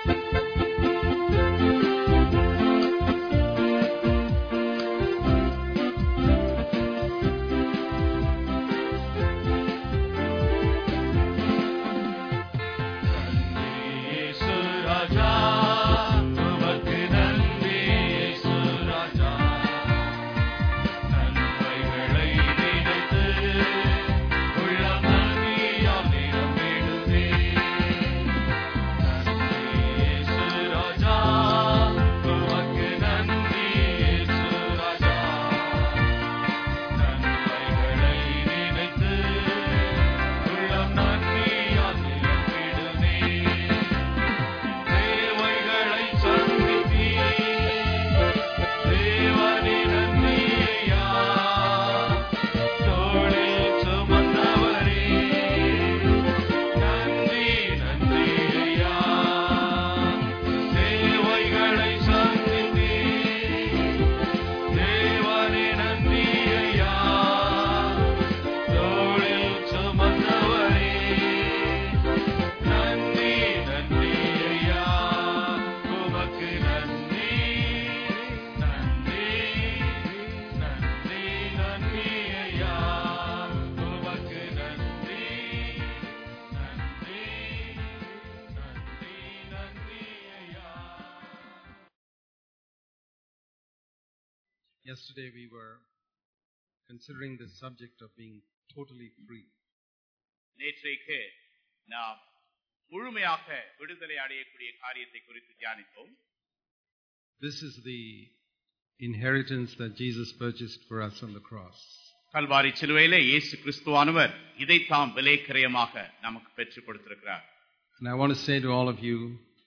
Yesterday we were considering the subject of being totally free. நேற்றைக்கு நாம் முழுமையாக விடுதலை அடையக்கூடிய காரியத்தை குறித்து தியானித்தோம். This is the inheritance that Jesus purchased for us on the cross. Kalvari சிலுவையிலே இயேசு கிறிஸ்துவானவர் இதை தாம் விலைக்கிரயமாக நமக்கு பெற்றுக் கொடுத்திருக்கிறார். And I want to say to all of you,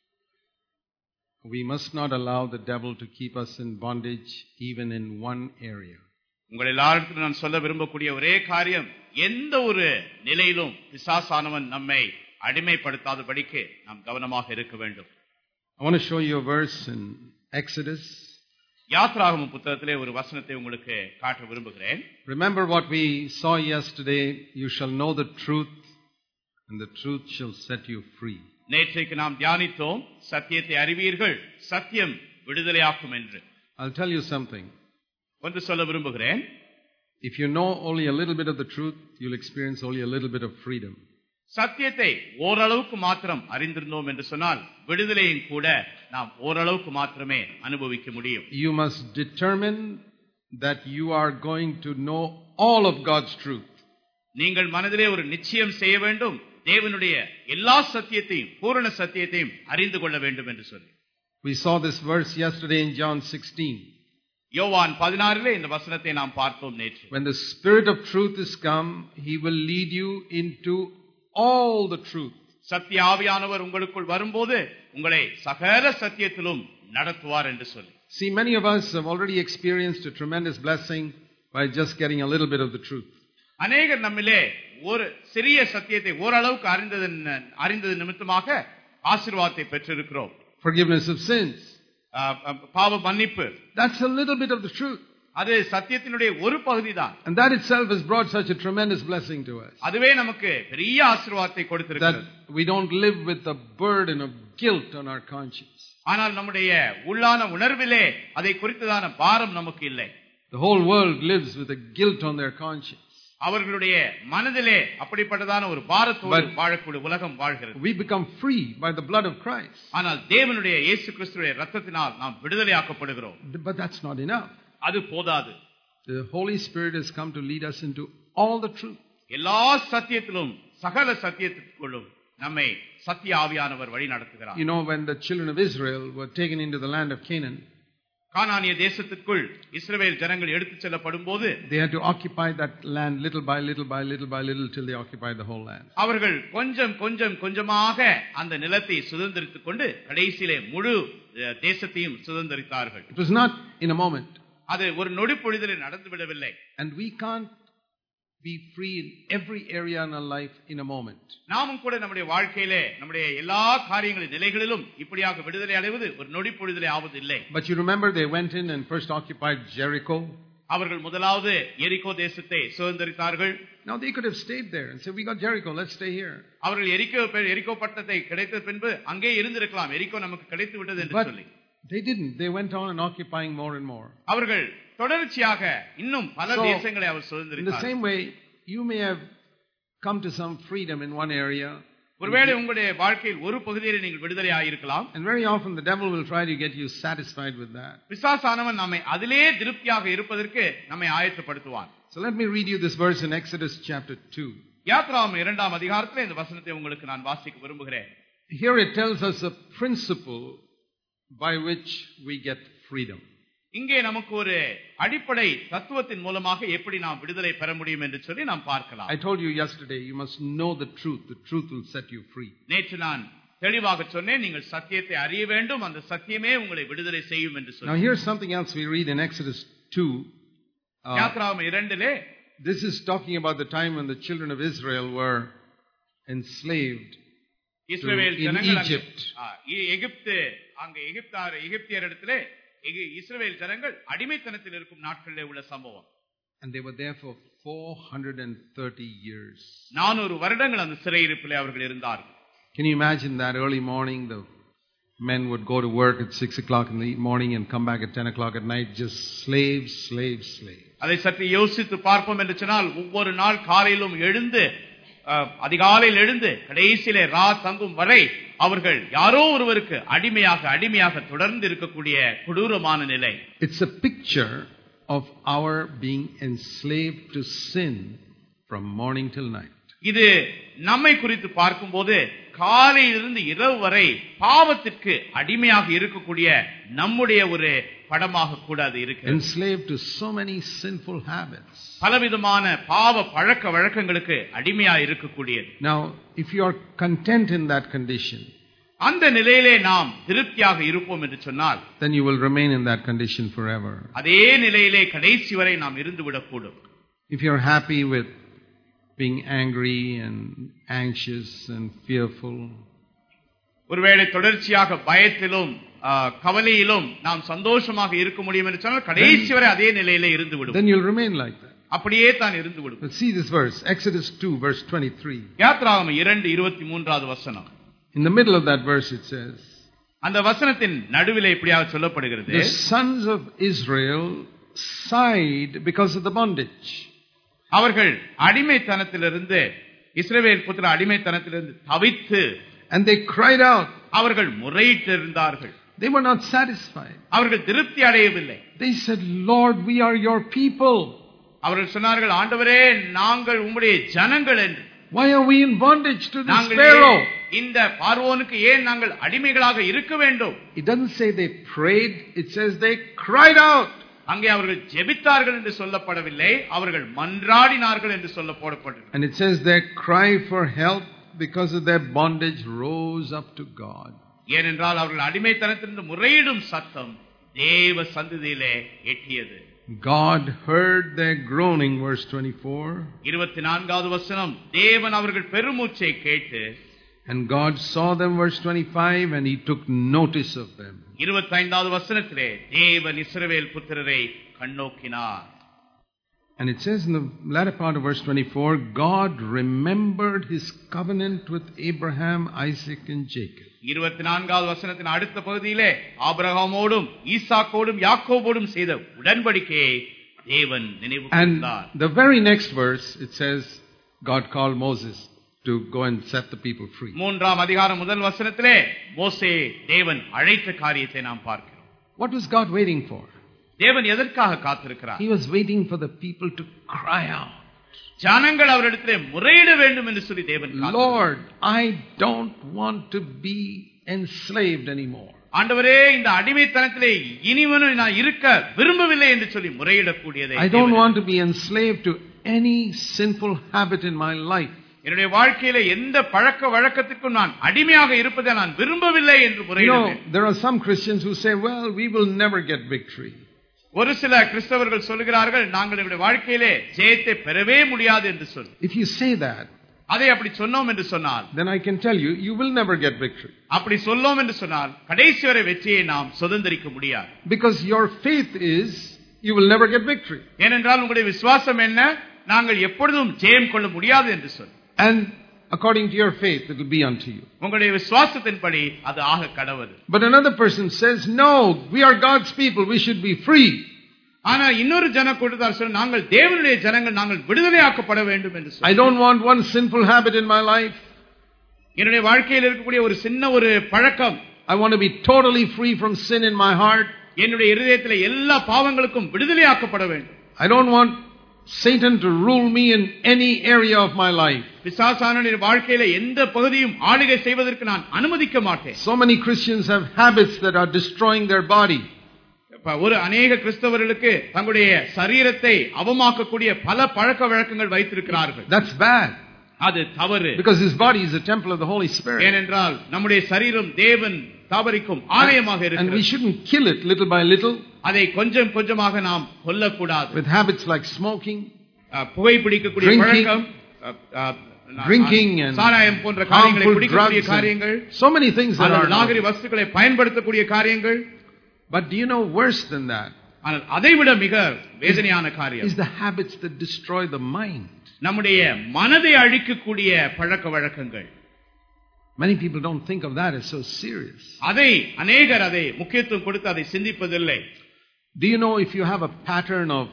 we must not allow the devil to keep us in bondage even in one area. உங்கள் எல்லாருக்கும் நான் சொல்ல விரும்பக்கூடிய ஒரே காரியம், எந்த ஒரு நிலையிலும் பிசாசானவன் நம்மை அடிமைப்படுத்தாதபடிக்கு நாம் கவனமாக இருக்க வேண்டும். I want to show you a verse in Exodus. யாத்ராகமம் புத்தகத்திலே ஒரு வசனத்தை உங்களுக்கு காட்ட விரும்புகிறேன். Remember what we saw yesterday, you shall know the truth and the truth shall set you free. நேற்றைக்கு நாம் தியானித்தோம், சத்தியத்தை அறிவீர்கள், சத்தியம் விடுதலையாக்கும் என்று. I'll tell you something. ஒன்று சொல்ல விரும்புகிறேன். If you know only a little bit of the truth, you'll experience only a little bit of freedom. சத்தியத்தை ஓரளவுக்கு மாத்திரம் அறிந்திருந்தோம் என்று சொன்னால் விடுதலையும் கூட நாம் ஓரளவுக்கு மாத்திரமே அனுபவிக்க முடியும். You must determine that you are going to know all of God's truth. நீங்கள் மனதிலே ஒரு நிச்சயம் செய்ய வேண்டும், தேவனுடைய எல்லா சத்தியத்தையும் பூரண சத்தியத்தையும் அறிந்து கொள்ள வேண்டும் என்று சொல்லி. We saw this verse yesterday in John 16. யோவான் 16 இந்த வசனத்தை நாம் பார்த்தோம் நேற்று. When the Spirit of truth is come, he will lead you into all the truth. சத்திய ஆவியானவர் உங்களுக்குள் வரும்போது உங்களை சகல சத்தியத்திலும் நடத்துவார் என்று சொல்லி. See, many of us have already experienced a tremendous blessing by just getting a little bit of the truth. அநேகர் நம்மிலே ஒரு சிறிய சத்தியத்தை ஓரளவுக்கு அறிந்தது நிமித்தமாக ஆசீர்வாதத்தை பெற்றிருக்கிறோம். Forgiveness of sins. பாவ மன்னிப்பு. That's a little bit of the truth. அது சத்தியத்தினுடைய ஒரு பகுதி தான். And that itself has brought such a tremendous blessing to us. அதுவே நமக்கு பெரிய ஆசீர்வாதத்தை கொடுத்திருக்கிறது. That we don't live with the burden of guilt on our conscience. ஆனால் நம்முடைய உள்ளான உணர்விலே அதை குறித்ததான பாரம் நமக்கு இல்லை. The whole world lives with a guilt on their conscience. அவர்களுடைய மனதிலே அப்படிப்பட்டதான ஒரு பாரத்தோடு வாழக்கூடிய உலகம் வாழ்கிறது. We become free by the blood of Christ. ஆனால் தேவனுடைய இயேசு கிறிஸ்துவின் இரத்தத்தினால் நாம் விடுதலையாக்கப்படுகிறோம். But that's not enough. அது போதாது. The Holy Spirit has come to lead us into all the truth. எல்லா சத்தியத்திலும் சகல சத்தியத்திற்குள்ளும் நம்மை சத்திய ஆவியானவர் வழி நடத்துகிறார். You know, when the children of Israel were taken into the land of Canaan, கானானிய தேசத்திற்குள் இஸ்ரவேல் ஜனங்கள் எடுத்துச் செல்லப்படும்போது they had to occupy that land little by little by little by little till they occupied the whole land. அவர்கள் கொஞ்சமாக அந்த நிலத்தை சுதந்தரித்துக் கொண்டு கடைசியிலே முழு தேசத்தையும் சுதந்தரித்தார்கள். It was not in a moment. அது ஒரு நொடி பொழுதிலே நடந்து விடவில்லை. And we can't be free in every area in our life in a moment. நாமும் கூட நம்முடைய வாழ்க்கையிலே நம்முடைய எல்லா காரியங்களின் நிலைகளிலும் இப்படியாக விடுதலை அடைவது ஒரு நொடி பொழுதிலே ஆவது இல்லை. But you remember they went in and first occupied Jericho. அவர்கள் முதலாவது எரிகோ தேசத்தை சுதந்தரித்தார்கள். Now they could have stayed there and said, we got Jericho, let's stay here. அவர்கள் எரிகோ பட்டணத்தை கிடைத்த பின்பு அங்கே இருந்திருக்கலாம், எரிகோ நமக்கு கிடைத்து விட்டது என்று சொல்லி. They didn't. They went on and occupying more and more. அவர்கள் தொடர்ச்சியாக இன்னும் பல தேசங்களை அவர் சுதந்தரித்தார்கள். In the same way, you may have come to some freedom in one area. ஒருவேளை உங்களுடைய வாழ்க்கையில் ஒரு பகுதியில் நீங்கள் விடுதலை ஆயிருக்கலாம். And very often the devil will try to get you satisfied with that. பிசாசானவன் நம்மை அதிலே திருப்தியாக இருப்பதற்கு நம்மை ஆயத்தப்படுத்துவான். So let me read you this verse in Exodus chapter 2. யாத்ராகமம் 2ஆம் அதிகாரத்திலே இந்த வசனத்தை உங்களுக்கு நான் வாசிக்க விரும்புகிறேன். Here it tells us a principle by which we get freedom. இங்கே நமக்கு ஒரு அடிப்படை தத்துவத்தின் மூலமாக எப்படி நாம் விடுதலை பெற முடியும் என்று சொல்லி நாம் பார்க்கலாம். I told you yesterday, you must know the truth. The truth will set you free. நேற்று நான் தெளிவாக சொன்னேன், நீங்கள் சத்தியத்தை அறிய வேண்டும், அந்த சத்தியமே உங்களை விடுதலை செய்யும் என்று சொல்லி. Now here's something else we read in Exodus 2. யாத்ராகமம் 2லே this is talking about the time when the children of Israel were enslaved in Egypt. எகிப்தியரிடத்திலே இஸ்ரவேல் ஜனங்கள் அடிமைத்தனத்தில் இருக்கும் நாட்களிலே உள்ள சம்பவம். And they were there for 430 years. 400 வருடங்கள் அந்த சிறையிருப்பிலே அவர்கள் இருந்தார்கள். Can you imagine that early morning the men would go to work at 6 o'clock in the morning and come back at 10 o'clock at night, just slaves. அதை சற்று யோசித்து பார்ப்போம் என்று சொன்னால், ஒவ்வொரு நாள் காலையிலும் எழுந்து அதிகாலையில் எழுந்து கடைசியிலே தங்கும் வரை அவர்கள் யாரோ ஒருவருக்கு அடிமையாக தொடர்ந்து இருக்கக்கூடிய கொடூரமான நிலை. It's a picture of our being enslaved to sin from morning till night. இது நம்மை குறித்து பார்க்கும்போது காலையிலிருந்து இரவு வரை பாவத்திற்கு அடிமையாக இருக்கக்கூடிய நம்முடைய ஒரு படமாக கூட அது இருக்கிறது. Enslaved to so many sinful habits. பலவிதமான பாவ பழக்க வழக்கங்களுக்கு அடிமையாக இருக்கக்கூடியது. Now if you are content in that condition, அந்த நிலையிலே நாம் திருப்தியாக இருப்போம் என்று சொன்னால், then you will remain in that condition forever. அதே நிலையிலே கடைசி வரை நாம் இருந்து விடக்கூடும். If you are happy with being angry and anxious and fearful, ஒருவேளை தொடர்ச்சியாக பயத்திலும் கவலையிலும் நாம் சந்தோஷமாக இருக்க முடியும் என்று சொன்னால் கடைசி வரை அதே நிலையிலே இருந்து விடுவோம். Then you'll remain like that. அப்படியே தான் இருந்து விடுவோம். Let's see this verse, Exodus 2 verse 23. யாத்ராகமம் 2:23வது வசனம். In the middle of that verse it says, அந்த வசனத்தின் நடுவிலே இப்படியாக சொல்லப்படுகிறது, the sons of Israel sighed because of the bondage. அவர்கள் அடிமைத்தனத்திலிருந்து இஸ்ரவேல் புத்திர அடிமைத்தனத்திலிருந்து தவித்து, and they cried out, அவர்கள் முறையிட்டிருந்தார்கள். They were not satisfied. அவர்கள் திருப்தி அடையவில்லை. They said, Lord, we are your people. அவர்கள் சொன்னார்கள், ஆண்டவரே நாங்கள் உம்முடைய ஜனங்கள் என்று. Why are we in bondage to this Pharaoh? இந்த பார்வோனுக்கு ஏன் நாங்கள் அடிமைகளாக இருக்க வேண்டும்? It doesn't say they prayed, it says they cried out. அங்கே அவர்கள் ஜெபித்தார்கள் என்று சொல்லப்படவில்லை, அவர்கள் மன்றாடினார்கள் என்று சொல்லப்பட்டது. And it says their cry for help because of their bondage rose up to God. ஏனென்றால் அவர்கள் அடிமைத்தனத்திலிருந்து முறையிடும் சத்தம் தேவ சந்நிதியிலே எட்டியது. God heard their groaning, verse 24. 24வது வசனம், தேவன் அவர்கள் பெருமூச்சை கேட்டு, and God saw them, verse 25, and he took notice of them. 25வது வசனத்திலே தேவன் இஸ்ரவேல் புத்திரரை கண்ணோக்கினார். And it says in the latter part of verse 24, God remembered his covenant with Abraham, Isaac and Jacob. 24வது வசனத்தின் அடுத்த பகுதியிலே ஆபிரகாமோடும் ஈசாக்கோடும் யாக்கோபோடும் செய்த உடன்படிக்கையை தேவன் நினைவு கூர்ந்தார். And the very next verse it says God called Moses to go and set the people free. 3ஆம் அதிகாரம் முதல் வசனத்திலே மோசே தேவன் அழைத்த காரியத்தை நாம் பார்க்கிறோம். What was God waiting for? தேவன் எதற்காக காத்திருக்கிறார்? He was waiting for the people to cry out. ஜனங்கள் அவரிடத்திலே முறையிட வேண்டும் என்று சொல்லி தேவன் காத்திருக்கிறார். Lord, I don't want to be enslaved anymore. ஆண்டவரே இந்த அடிமைத்தனத்திலே இனிமேலும் நான் இருக்க விரும்பவில்லை என்று சொல்லி முறையிடக்கூடியதை. I don't want to be enslaved to any sinful habit in my life. என்னுடைய வாழ்க்கையில எந்த பழக்க வழக்கத்துக்கும் நான் அடிமையாக இருப்பதை நான் விரும்பவில்லை என்று முறையிடுகிறேன். There are some Christians who say, well, we will never get victory. ஒரு சில கிறிஸ்தவர்கள் சொல்கிறார்கள், நாங்கள் நம்முடைய வாழ்க்கையிலே ஜெயத்தை பெறவே முடியாது என்று சொல்லி. If you say that, அதை அப்படி சொன்னோம் என்று சொன்னால், then I can tell you, you will never get victory. அப்படி சொல்லோம் என்று சொன்னால் கடைசி வரை வெற்றியை நாம் சுதந்திரிக்க முடியாது. Because your faith is you will never get victory. ஏனென்றால் உங்களுடைய விசுவாசம் என்ன? நாங்கள் எப்பொழுதும் ஜெயம் கொள்ள முடியாது என்று சொல். And according to your faith it will be unto you. உங்களுடைய விசுவாசத்தின்படி அது ஆக கடவுது. But another person says, no, we are God's people, we should be free. ஆனா இன்னொரு ஜன கூட்டத்தார் சொல்றாங்க, நாங்கள் தேவனுடைய ஜனங்கள், நாங்கள் விடுதலையாக்கப்பட வேண்டும் என்று சொல்றாங்க. I don't want one sinful habit in my life. என்னுடைய வாழ்க்கையில் இருக்கக்கூடிய ஒரு சின்ன ஒரு பழக்கம். I want to be totally free from sin in my heart. என்னுடைய இதயத்தில் எல்லா பாவங்களுக்கும் விடுதலையாக்கப்பட வேண்டும். I don't want Satan to rule me in any area of my life. பிசாசானவனுடைய வாழ்க்கையில எந்த பகுதியும் ஆளுகை செய்வதற்கு நான் அனுமதிக்க மாட்டேன். So many Christians have habits that are destroying their body. ஒரு அநேக கிறிஸ்தவர்களுக்கு தங்களுடைய சரீரத்தை அவமாக்கக்கூடிய பல பழக்க வழக்கங்கள் வைத்திருக்கிறார்கள். That's bad. அது தவறு. Because his body is a temple of the Holy Spirit. ஏனென்றால் நம்முடைய சரீரம் தேவன் தாபரிக்கும் ஆலயமாக இருக்கிறது. And we shouldn't kill it little by little. அதை கொஞ்சம் கொஞ்சமாக நாம் கொல்லக்கூடாது. With habits like smoking, புகைப்பிடிக்கக்கூடிய பழக்கம், drinking and சாராயம் போன்ற காரியங்களை குடிக்கக்கூடிய காரியங்கள், so many things that are நாகரிக வஸ்துக்களை பயன்படுத்தக்கூடிய காரியங்கள். But do you know worse than that? ஆனால் அதைவிட மிக வேதனையான காரியம் is the habits that destroy the mind. நம்முடைய மனதை அழிக்கக்கூடிய பழக்க வழக்கங்கள். Many people don't think of that as so serious. அதை அநேகர் அதை முக்கியத்துவம் கொடுத்து அதை சிந்திப்பதில்லை. Do you know if you have a pattern of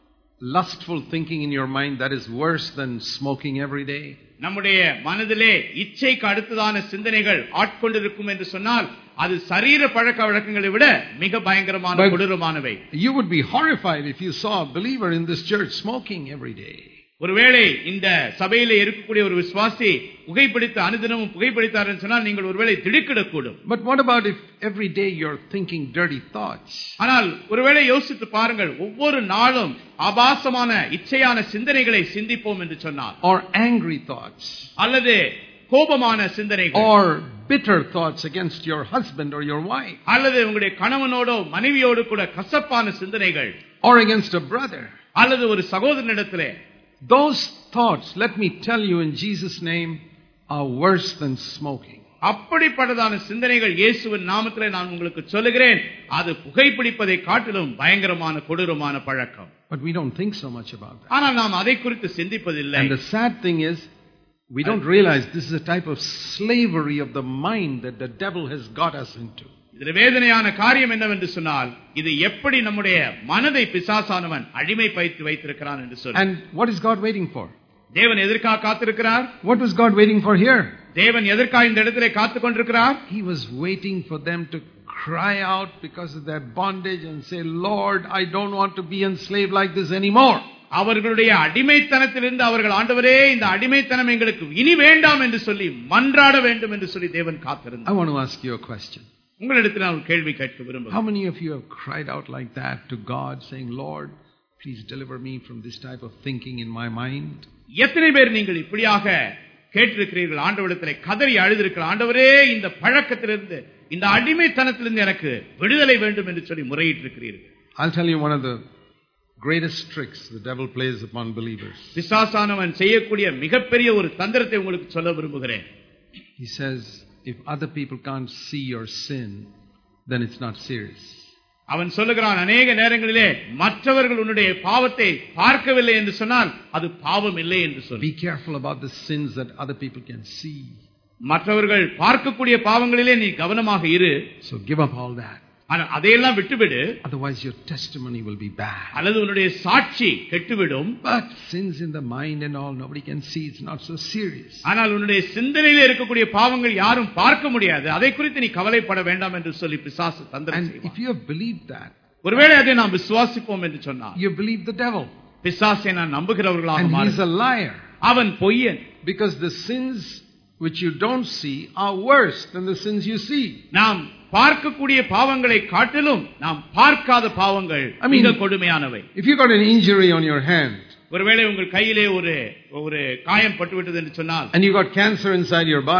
lustful thinking in your mind, that is worse than smoking every day? நம்முடைய மனதிலே இச்சைக்கு அடுத்ததான சிந்தனைகள் ஆட்கொண்டிருக்கும் என்று சொன்னால் அது சரீர பழக்க வழக்கங்களை விட மிக பயங்கரமான கொடூரமானவை. You would be horrified if you saw a believer in this church smoking every day. ஒருவேளை இந்த சபையிலே இருக்கக்கூடிய ஒரு விசுவாசி புகைப்பிடித்து அனுதினமும் புகைப்பிடித்தார் என்று சொன்னால் நீங்கள் ஒருவேளை திடுக்கிடக்கூடும். But what about if every day you're thinking dirty thoughts? ஆனால் ஒருவேளை யோசித்து பாருங்கள், ஒவ்வொரு நாளும் ஆபாசமான இச்சையான சிந்தனைகளை சிந்திப்போம் என்று சொன்னார், or angry thoughts, அல்லது கோபமான சிந்தனைகள், or bitter thoughts against your husband or your wife, அல்லது உங்களுடைய கணவனோடோ மனைவியோடு கூட கசப்பான சிந்தனைகள், or against a brother, அல்லது ஒரு சகோதரனிடத்திலே. Those thoughts, let me tell you in Jesus' name, are worse than smoking. அப்படிப்பட்டதான சிந்தனைகள் இயேசுவின் நாமத்திலே நான் உங்களுக்கு சொல்லுகிறேன், அது புகைப்பிடிப்பதை காட்டிலும் பயங்கரமான கொடூரமான பழக்கம். But we don't think so much about that. ஆனால் நாம் அதை குறித்து சிந்திப்பதில்லை. And the sad thing is, we don't realize this is a type of slavery of the mind that the devil has got us into. இதில் வேதனையான காரியம் என்னவென்று சொன்னால், இது எப்படி நம்முடைய மனதை பிசாசானவன் அடிமைப்படுத்தி வைத்திருக்கிறான் என்று சொல்லி. And what is God waiting for? தேவன் எதற்காக காத்திருக்கிறார்? What was God waiting for here? தேவன் எதற்காக இந்த இடத்திலே காத்துக் கொண்டிருக்கிறார்? He was waiting for them to cry out because of their bondage and say, Lord, I don't want to be enslaved like this anymore. அவர்களுடைய அடிமைத்தனத்திலிருந்து அவர்கள், ஆண்டவரே இந்த அடிமைத்தனம் எங்களுக்கு இனி வேண்டாம் என்று சொல்லி மன்றாட வேண்டும் என்று சொல்லி தேவன் காத்திருந்தார். I want to ask you a question. உங்களிடத்தில் நான் ஒரு கேள்வி கேட்க விரும்புகிறேன். How many of you have cried out like that to God, saying, Lord, please deliver me from this type of thinking in my mind? எத்தனை பேர் நீங்கள் இப்படியாக கேட்டிருக்கிறீர்கள்? ஆண்டவரிடத்தில் கதறி அழுதிருக்கிறீர்கள், ஆண்டவரே இந்த பழக்கத்திலிருந்து, இந்த அடிமைத்தனத்திலிருந்து எனக்கு விடுதலை வேண்டும் என்று சொல்லி முறையிட்டிருக்கிறீர்கள். I'll tell you one of the greatest tricks the devil plays upon believers. பிசாசானவன் செய்யக்கூடிய மிகப்பெரிய ஒரு தந்திரத்தை உங்களுக்கு சொல்ல விரும்புகிறேன். He says, if other people can't see your sin, then it's not serious. அவன் சொல்லுகிறான், அநேக நேரங்களிலே மற்றவர்கள் உன்னுடைய பாவத்தை பார்க்கவில்லை என்று சொன்னால் அது பாவம் இல்லை என்று சொல்லு. Be careful about the sins that other people can see. மற்றவர்கள் பார்க்கக்கூடிய பாவங்களிலே நீ கவனமாக இரு. So give up all that. ஆனால் அதையெல்லாம் விட்டுவிடு. Otherwise your testimony will be bad. அல்லது உன்னுடைய சாட்சி கெட்டுவிடும். But sins in the mind and all, nobody can see. It's not so serious. ஆனால் உன்னுடைய சிந்தனையிலே இருக்கக்கூடிய பாவங்கள் யாரும் பார்க்க முடியாது, அதை குறித்து நீ கவலைப்பட வேண்டாம் என்று சொல்லி பிசாசு தந்திரம் செய்வான். And if you have believed that, ஒருவேளை அதை நாம் விசுவாசிப்போம் என்று சொன்னால், you believe the devil. பிசாசை நான் நம்புகிறவர்களாக And மாறு. he's a liar. அவன் பொய்யன். Because the sins which you don't see are worse than the sins you see. நாம் பார்க்கக்கூடிய பாவங்களை காட்டிலும் நாம் பார்க்காத பாவங்கள் மிக கொடுமையானவை. If you got an injury on your hand, ஒருவேளை உங்கள் கையிலே ஒரு காயம் பட்டுவிட்டது என்று சொன்னால், and you got cancer inside your body,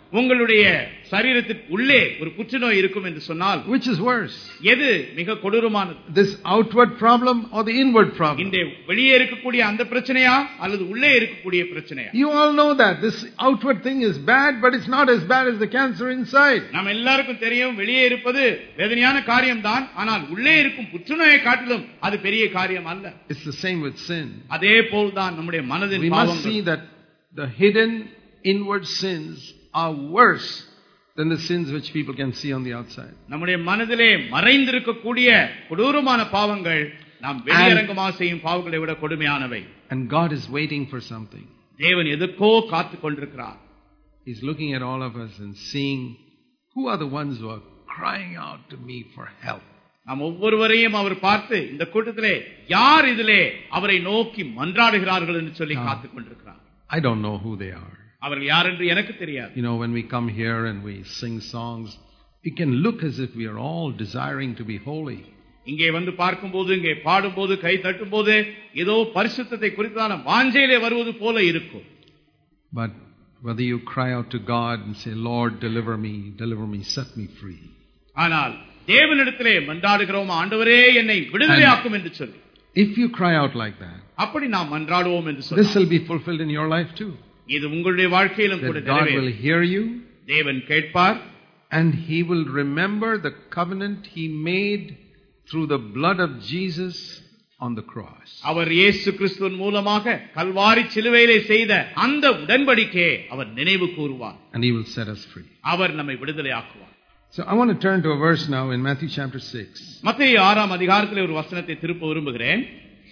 உங்களுடைய சரீரத்திற்கு உள்ளே ஒரு புற்றுநோய் இருக்கும் என்று சொன்னால் which is worse, எது மிக கொடூரமானது? this outward problem or the inward problem? இந்த வெளியே இருக்கக்கூடிய அந்த பிரச்சனையா அல்லது உள்ளே இருக்கக்கூடிய பிரச்சனையா? You all know that this outward thing is bad, but it's not as bad as the cancer inside. நம்ம எல்லாருக்கும் தெரியும் வெளியே இருப்பது வேதனையான காரியம் தான், ஆனால் உள்ளே இருக்கும் புற்றுநோயை காட்டிலும் அது பெரிய காரியம் அல்ல. It's the same with sin. அதே போல் தான் நம்முடைய மனதின் We must see பாவங்கள். that the hidden inward sins are worse than the sins which people can see on the outside. நம்முடைய மனதிலே மறைந்திருக்கக்கூடிய கொடூரமான பாவங்கள் நாம் வெளியரங்கமாக செய்யும் பாவங்களை விட கொடுமையானவை. And God is waiting for something. தேவன் எதற்கோ காத்துக் கொண்டிருக்கிறார். He's looking at all of us and seeing who are the ones who are crying out to me for help. நாம் ஒவ்வொருவரையும் அவர் பார்த்து இந்த கூட்டத்திலே யார் இதிலே அவரை நோக்கி மன்றாடுகிறார்கள் என்று சொல்லி காத்துக் கொண்டிருக்கிறார். I don't know who they are. அவர்கள் யார் என்று எனக்கு தெரியாது. You know, when we come here and we sing songs, it can look as if we are all desiring to be holy. இங்கே வந்து பார்க்கும்போது, இங்கே பாடும்போது, கை தட்டும்போது ஏதோ பரிசுத்தத்தை குறித்தான வாஞ்சையிலே வருவது போல இருக்கும். But whether you cry out to God and say, Lord, deliver me, set me free. ஆனால் தேவனிடத்திலே மன்றாடுகிறோம், ஆண்டவரே என்னை விடுதலையாக்கும் என்று சொல்லி. If you cry out like that, அப்படி நாம் மன்றாடுவோம் என்று this சொல்லி, will be fulfilled in your life too. இது உங்களுடைய வாழ்க்கையிலும் கூட That God will நிறைவேறும். hear you தேவன் கேட்பார். and He will remember the covenant He made through the blood of Jesus on the cross. அவர் இயேசு கிறிஸ்துவின் மூலமாக கல்வாரி சிலுவையிலே செய்த அந்த உடன்படிக்கையை அவர் நினைவு கூறுவார். And He will set us free. அவர் நம்மை விடுதலையாக்குவார். So I want to turn to a verse now in Matthew chapter 6. மத்தேயு 6ஆம் அதிகாரத்திலே ஒரு வசனத்தை திருப்ப விரும்புகிறேன்.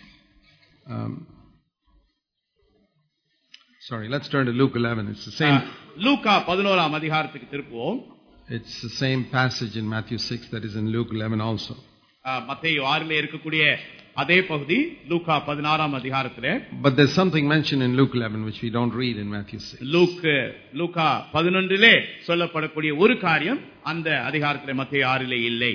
Sorry, let's turn to Luke 11. It's the same. லூக்கா 11ஆம் அதிகாரத்துக்கு திருப்புவோம். It's the same passage in Matthew 6 that is in Luke 11 also. மத்தேயு 6லே இருக்கக்கூடிய அதே பகுதி லூக்கா 16ஆம் அதிகாரத்திலே. But there's something mentioned in Luke 11 which we don't read in Matthew 6. லூக்கா 11லே சொல்லப்படக்கூடிய ஒரு காரியம் அந்த அதிகாரத்திலே மத்தேயு 6லே இல்லை.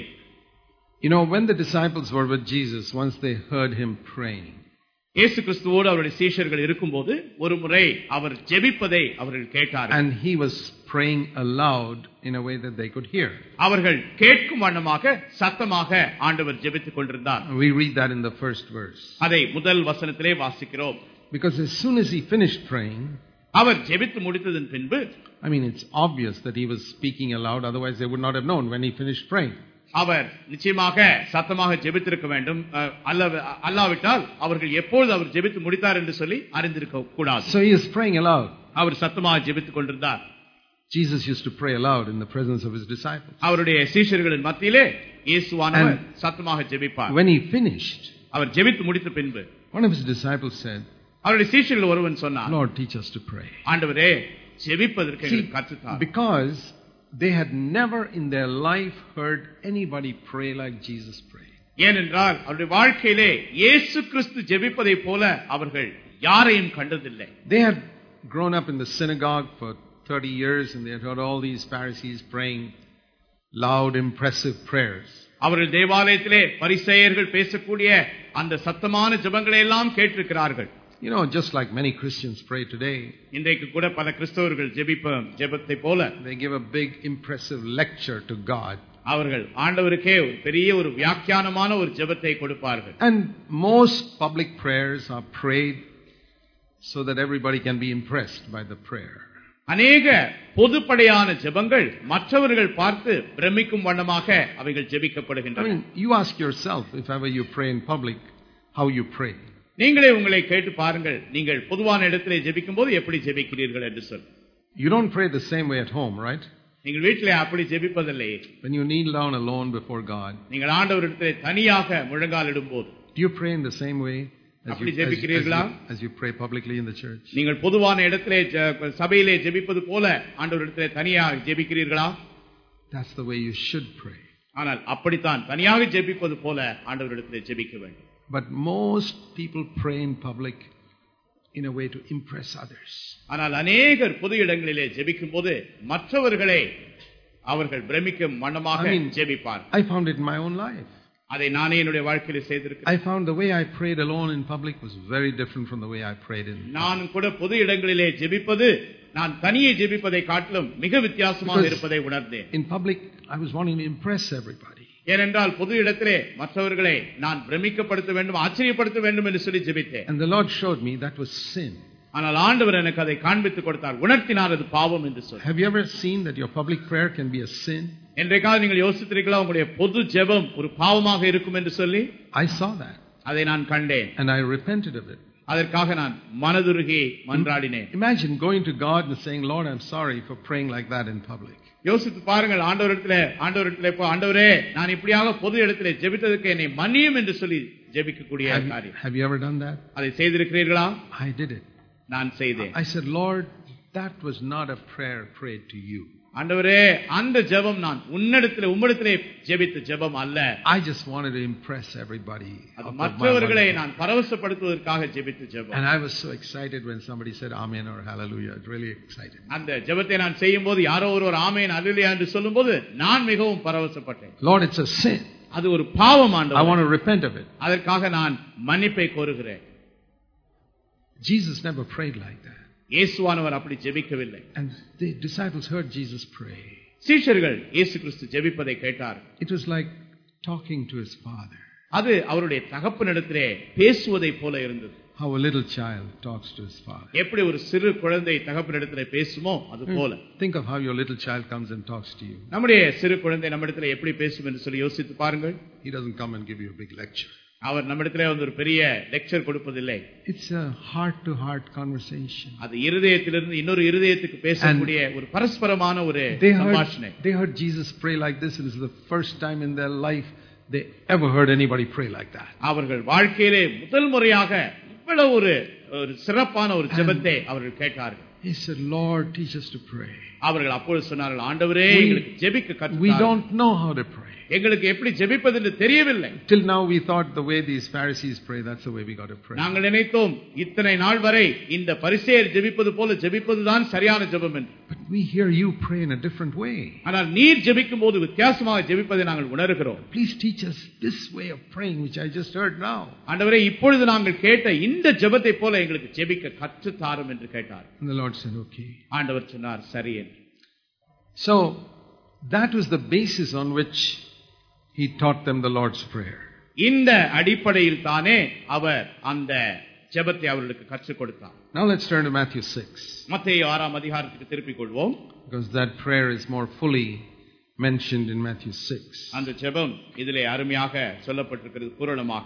You know, when the disciples were with Jesus, once they heard Him praying, இயேசு கிறிஸ்துவோடு அவருடைய சீஷர்கள் இருக்கும்போது ஒரு முறை அவர் ஜெபிப்பதை அவர்கள் கேட்டார்கள். and He was praying aloud in a way that they could hear. அவர்கள் கேட்கும் வண்ணமாக சத்தமாக ஆண்டவர் ஜெபித்துக் கொண்டிருந்தார். We read that in the first verse. அதை முதல் வசனத்திலே வாசிக்கிறோம். Because as soon as He finished praying, அவர் ஜெபித்து முடித்ததன் பின்பு, I mean, it's obvious that He was speaking aloud, otherwise they would not have known when He finished praying. அவர் நிச்சயமாக சத்தமாக ஜெபித்திருக்க வேண்டும், அல்லாவிட்டால் அவர்கள் எப்பொழுது அவர் ஜெபித்து முடித்தார் என்று சொல்லி அறிந்திருக்க கூடாது. So He is praying aloud. அவர் சத்தமாக ஜெபித்துக் கொண்டிருந்தார். Jesus used to pray aloud in the presence of His disciples. அவருடைய சீஷர்களின் மத்தியிலே இயேசுவானவர் சத்தமாக ஜெபிப்பார். When He finished, அவர் ஜெபித்து முடித்த பின்பு one of His disciples said, அவருடைய சீஷர்கள் ஒருவன் சொன்னார், Lord, teach us to pray. ஆண்டவரே ஜெபிப்பதற்கு எங்களுக்கு கற்றுத்தார். Because they had never in their life heard anybody pray like Jesus prayed. ஏனென்றால் அவருடைய வாழ்க்கையிலே இயேசு கிறிஸ்து ஜெபிப்பதை போல அவர்கள் யாரையும் கண்டதில்லை. They had grown up in the synagogue for 30 years and they had heard all these Pharisees praying loud, impressive prayers. அவர்கள் தேவாலயத்திலே பரிசேயர்கள் பேசக்கூடிய அந்த சத்தமான ஜெபங்களை எல்லாம் கேட்டிருக்கிறார்கள். You know, just like many Christians pray today, இன்றைக்கு கூட பல கிறிஸ்தவர்கள் ஜெபத்தை போல they give a big impressive lecture to God. அவர்கள் ஆண்டவருக்கே பெரிய ஒரு வியாக்கியானமான ஒரு ஜெபத்தை கொடுப்பார்கள். And most public prayers are prayed so that everybody can be impressed by the prayer. அநேக பொதுப்படையான ஜெபங்கள் மற்றவர்கள் பார்த்து பிரமிக்கும் வண்ணமாக அவைகள் ஜெபிக்கப்படுகின்றன. I mean, you ask yourself, if ever you pray in public, how you pray. நீங்களே உங்களை கேட்டு பாருங்கள், நீங்கள் பொதுவான இடத்திலே ஜெபிக்கும்போது எப்படி ஜெபிக்கிறீர்கள் என்று சொல்லி. You don't pray the same way at home, right? நீங்கள் வீட்டிலே அப்படி ஜெபிப்பதில்லை. When you kneel down alone before God, நீங்கள் ஆண்டவரிடத்திலே தனியாக முழங்காலிடும்போது do you pray in the same way as you pray publicly in the church? நீங்கள் பொதுவான இடத்திலே சபையிலே ஜெபிப்பது போல ஆண்டவரிடத்திலே தனியாக ஜெபிக்கிறீர்களா? That's the way you should pray. ஆனால் அப்படித்தான் தனியாக ஜெபிப்பது போல ஆண்டவரிடத்திலே ஜெபிக்க வேண்டும். But most people pray in public in a way to impress others. ஆனால் அநேகர் பொது இடங்களிலே ஜெபிக்கும்போது மற்றவர்களை அவர்கள் பிரமிக்கும் மனமாக ஜெபிப்பார். I found it in my own life. அதை நானே என்னுடைய வாழ்க்கையில செய்திருக்கிறேன். I found the way I prayed alone in public was very different from the way I prayed in. நான் கூட பொது இடங்களிலே ஜெபிப்பது நான் தனியே ஜெபிப்பதை காட்டிலும் மிக வித்தியாசமாக இருப்பதை உணர்ந்தேன். In public I was wanting to impress everybody. ஏனென்றால் பொது இடத்திலே மற்றவர்களை நான் பிரமிக்கப்படுத்த வேண்டும், ஆச்சரியப்படுத்த வேண்டும் என்று சொல்லி ஜெபித்தேன். And the Lord showed me that was sin. ஆனால் ஆண்டவர் எனக்கு அதை காண்பித்துக் கொடுத்தார், உணர்த்தினார் அது பாவம் என்று சொல்லி. Have you ever seen that your public prayer can be a sin? என்றைக்காவது நீங்கள் யோசித்திருக்கிறீர்களா உங்களுடைய பொது ஜெபம் ஒரு பாவமாக இருக்கும் என்று சொல்லி? I saw that. அதை நான் கண்டேன். And I repented of it. அதற்காக நான் மனதுருகி மன்றாடினேன். Imagine going to God and saying, Lord, I'm sorry for praying like that in public. யோசித்து பாருங்கள், ஆண்டவரிடத்திலே போ, ஆண்டவரே நான் இப்படியாக பொது இடத்திலே ஜெபித்ததற்கு என்னை மன்னியும் என்று சொல்லி ஜெபிக்கக்கூடிய காரியம். Have you ever done that? அதை செய்திருக்கிறீர்களா? I did it. நான் செய்தேன். I said, Lord, that was not a prayer prayed to you. ஆண்டவரே அந்த ஜெபம் நான் உம்மிடத்திலே ஜெபித்த ஜெபம் அல்ல. I just wanted to impress everybody. மற்றவர்களை நான் பரவசப்படுத்துவதற்காக ஜெபித்த ஜெபம். And I was so excited when somebody said amen or hallelujah. It really excited me. அந்த ஜெபத்தை நான் செய்யும்போது யாரோ ஒருவர் ஆமென் அல்லேலூயா என்று சொல்லும்போது நான் மிகவும் பரவசப்பட்டேன். Lord, it's a sin. அது ஒரு பாவம் ஆண்டவரே. I want to repent of it. அதற்காக நான் மன்னிப்பை கோருகிறேன். Jesus never prayed like that. இயேசுவானவர் அப்படி ஜெபிக்கவில்லை. And the disciples heard Jesus pray. சீஷர்கள் இயேசு கிறிஸ்து ஜெபிப்பதை கேட்டார்கள். It was like talking to his father. அது அவருடைய தகப்பனிடத்திலே பேசுவதை போல இருந்தது. How a little child talks to his father. எப்படி ஒரு சிறு குழந்தை தகப்பனிடத்திலே பேசுமோ அது போல. Think of how your little child comes and talks to you. நம்முடைய சிறு குழந்தை நம்மிடத்திலே எப்படி பேசும் என்று சொல்லி யோசித்து பாருங்கள். He doesn't come and give you a big lecture. அவர் நம்மிடத்திலே ஒரு பெரிய லெக்சர் கொடுப்பதில்லை. It's a heart to heart conversation. அது இருதயத்திலிருந்து இன்னொரு இருதயத்துக்கு பேசக்கூடிய ஒரு பரஸ்பரமான ஒரு சம்பாஷணை. They heard Jesus pray like this, and it was the first time in their life they ever heard anybody pray like that. அவர்கள் வாழ்க்கையிலே முதல் முறையாக இவ்வளவு ஒரு சிறப்பான ஒரு ஜெபத்தை அவர்கள் கேட்டார்கள். He said, Lord, teach us to pray. அவர்கள் அப்பொழுது சொன்னார்கள், ஆண்டவரே எங்களுக்கு ஜெபிக்க கற்றுத்தாரும். We don't know how to pray. எங்களுக்கு எப்படி ஜெபிப்பது என்று தெரியவில்லை. Till now we thought the way these Pharisees pray, that's the way we got to pray. நாங்கள் நினைத்தோம் இத்தனை நாள் வரை இந்த பரிசேயர் ஜெபிப்பது போல ஜெபிப்பதுதான் சரியான ஜெபம் என்று. But we hear you pray in a different way. ஆனால் நீர் ஜெபிக்கும்போது வித்தியாசமாக ஜெபிப்பதை நாங்கள் உணர்கிறோம். Please teach us this way of praying which I just heard now. ஆண்டவரே இப்பொழுது நாங்கள் கேட்ட இந்த ஜெபத்தை போல எங்களுக்கு ஜெபிக்க கற்றுத்தாரும் என்று கேட்டார். And the Lord said, okay. ஆண்டவர் சொன்னார் சரி என்று. So that was the basis on which he taught them the Lord's Prayer. இந்த அடிப்படையில் தானே அவர் அந்த ஜெபத்தை அவர்களுக்கு கற்றுக் கொடுத்தார். Now let's turn to Matthew 6. மத்தேயு 6ஆம் அதிகாரத்துக்கு திருப்பிக் கொள்வோம். Because that prayer is more fully mentioned in Matthew 6. அந்த ஜெபம் இதிலே அருமையாக சொல்லப்பட்டிருக்கிறது பூரணமாக.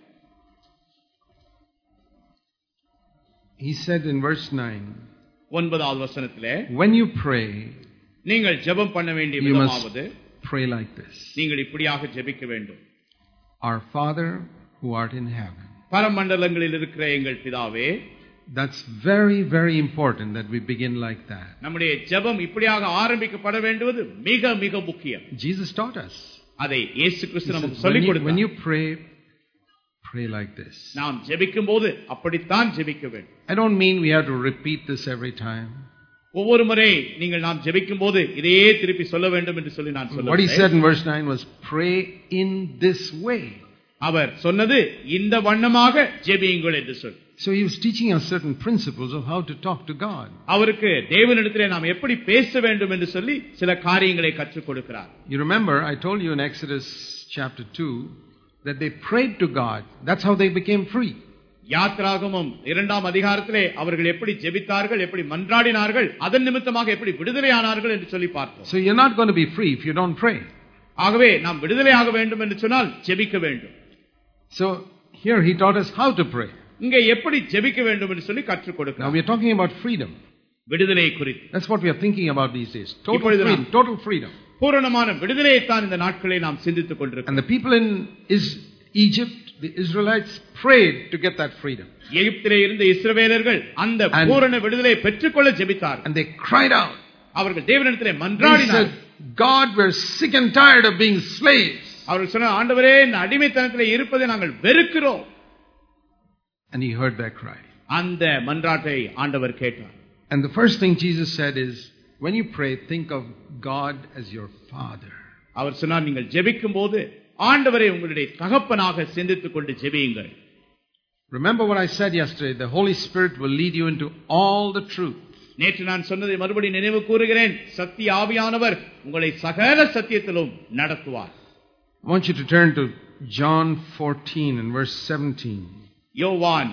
He said in verse 9, 9வது வசனத்திலே, when you pray, நீங்கள் ஜெபம் பண்ண வேண்டிய விதமாவது, pray like this. நீங்கள் இப்படியாக ஜெபிக்க வேண்டும். Our Father who art in heaven. பரமண்டலங்களில் இருக்கிற எங்கள் பிதாவே. That's very, very important that we begin like that. நம்முடைய ஜெபம் இப்படியாக ஆரம்பிக்கப்பட வேண்டுவது மிக மிக முக்கியம். Jesus taught us. அதை இயேசு கிறிஸ்து நமக்கு சொல்லிக் கொடுத்தார். When you pray, pray like this. நாம் ஜெபிக்கும்போது அப்படித்தான் ஜெபிக்க வேண்டும். I don't mean we have to repeat this every time. ஒவ்வொரு முறை நீங்கள் நாம் ஜெபிக்கும்போது இதையே திருப்பி சொல்ல வேண்டும் என்று சொல்லி நான் சொல்லுவேன். What he said in verse 9 was pray in this way. அவர் சொன்னது இந்த வண்ணமாக ஜெபியுங்கள் என்று சொல்லி. So he was teaching us certain principles of how to talk to God. அவருக்கு தேவனிடத்திலே நாம் எப்படி பேச வேண்டும் என்று சொல்லி சில காரியங்களை கற்றுக் கொடுக்கிறார். You remember I told you in Exodus chapter 2 that they prayed to God. That's how they became free. யாத்ராகமம் 2ஆம் அதிகாரத்திலே அவர்கள் எப்படி ஜெபித்தார்கள், எப்படி மன்றாடினார்கள், அதன் நிமித்தமாக எப்படி விடுதலையானார்கள் என்று சொல்லி பார்த்தோம். So you're not going to be free if you don't pray. ஆகவே நாம் விடுதலையாக வேண்டும் என்று சொன்னால் ஜெபிக்க வேண்டும். So here he taught us how to pray. இங்கே எப்படி ஜெபிக்க வேண்டும் என்று சொல்லி கற்றுக் கொடுக்கிறார். Now we are talking about freedom. விடுதலை குறித்து. That's what we are thinking about these days. Total freedom. பூரணமான விடுதலையை தான் இந்த நாட்களை நாம் சிந்தித்துக் கொண்டிருக்கிறோம். And the people in Egypt, the Israelites prayed to get that freedom. எகிப்திலே இருந்த இஸ்ரவேலர்கள் அந்த பூரண விடுதலையை பெற்றுக்கொள்ள ஜெபித்தார்கள். And they cried out. அவர்கள் தேவனிடத்திலே மன்றாடினார்கள். God, we're sick and tired of being slaves. அவர்கள் சொன்னார், ஆண்டவரே இந்த அடிமைத்தனத்திலே இருப்பதை நாங்கள் வெறுக்கிறோம். And he heard their cry. அந்த மன்றாட்டை ஆண்டவர் கேட்டார். And the first thing Jesus said is, when you pray, think of God as your Father. அவர் சொன்னார், நீங்கள் ஜெபிக்கும்போது ஆண்டவரை உங்களுடைய தகப்பனாக சிந்தித்துக் கொண்டு ஜெபியுங்கள். Remember what I said yesterday, the Holy Spirit will lead you into all the truth. நேற்று நான் சொன்னதை மறுபடியும் நினைவு கூறுகிறேன். சத்திய ஆவியானவர் உங்களை சகல சத்தியத்திலும் நடத்துவார். I want you to turn to John 14 and verse 17. யோவான்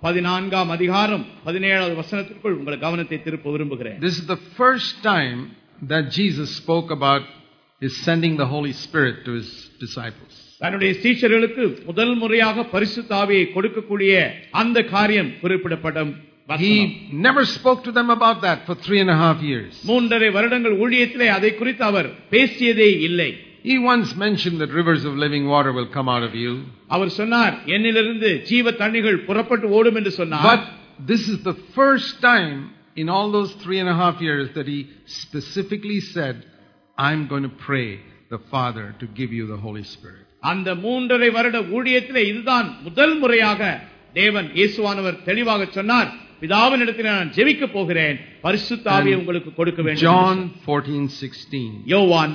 14ஆம் அதிகாரம் 17வது வசனத்திற்குள் உங்கள் கவனத்தை திருப்ப விரும்புகிறேன். This is the first time that Jesus spoke about his sending the Holy Spirit to his disciples. தன்னுடைய சீஷர்களுக்கு முதல் முறையாக பரிசுத்த ஆவியை கொடுக்கக்கூடிய அந்த காரியம் குறிப்பிடப்படும். He never spoke to them about that for 3.5 years. 3.5 வருடங்கள் ஊழியத்திலே அதை குறித்து அவர் பேசியதே இல்லை. He once mentioned that rivers of living water will come out of you. அவர் சொன்னார், என்னிலிருந்து ஜீவ தண்ணீர்கள் புறப்பட்டு ஓடும் என்று சொன்னார். But this is the first time in all those 3.5 years that he specifically said, I'm going to pray the Father to give you the Holy Spirit. அந்த 3.5 வருட ஊழியத்திலே இதுதான் முதல் முறையாக தேவன் இயேசுவானவர் தெளிவாக சொன்னார், பிதாவினிடத்தில் நான் ஜெபிக்க போகிறேன், பரிசுத்த ஆவியை உங்களுக்கு கொடுக்க வேண்டும். John 14:16. யோவான்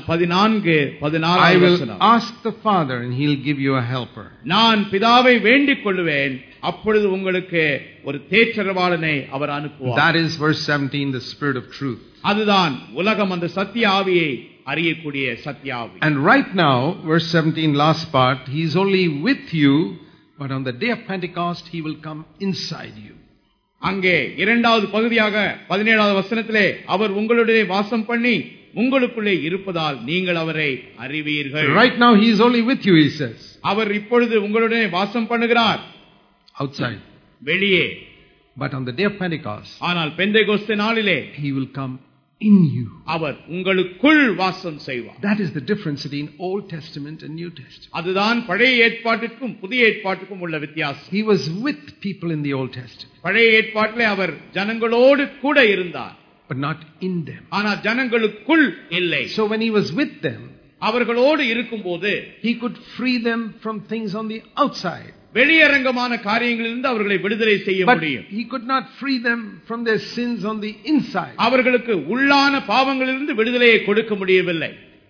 14:16. I will ask the Father and he'll give you a helper. நான் பிதாவை வேண்டிக் கொள்வேன், அப்பொழுது உங்களுக்கு ஒரு தேற்றரவாளனை அவர் அனுப்புவார். That is verse 17, the Spirit of truth. அதுதான் உலகம் அந்த சத்திய ஆவியை அறியக்கூடிய சத்திய ஆவி. And right now, verse 17, last part, he is only with you, but on the day of Pentecost he will come inside you. அங்கே இரண்டாவது பகுதியாக 17வது வசனத்திலே அவர் உங்களுடைய வாசம் பண்ணி உங்களுக்குள்ளே இருப்பதால் நீங்கள் அவரை அறிவீர்கள். Right now he is only with you, he says. அவர் இப்பொழுது உங்களுடைய வாசம் பண்ணுகிறார் outside, வெளியே. But on the day of Pentecost, ஆனால் பெந்தேகோஸ்தே நாளிலே he will come in you. அவர் உங்களுக்குள் வாசம் செய்வார். That is the difference between Old Testament and New Testament. அதுதான் பழைய ஏற்பாட்டிற்கும் புதிய ஏற்பாட்டுக்கும் உள்ள வித்தியாசம். He was with people in the Old Testament, பழைய ஏற்பாட்டிலே அவர் ஜனங்களோடு கூட இருந்தார், but not in them. ஆனால் ஜனங்களுக்குள் இல்லை. So when he was with them, அவர்களோடு இருக்கும்போது he could free them from things on the outside. வெளியரங்கமான காரியங்களிலிருந்து அவர்களை விடுதலை செய்ய முடியும். He could not free them from their sins on the inside. அவர்களுக்கு உள்ளான பாவங்களிலிருந்து விடுதலையை கொடுக்க முடியவில்லை.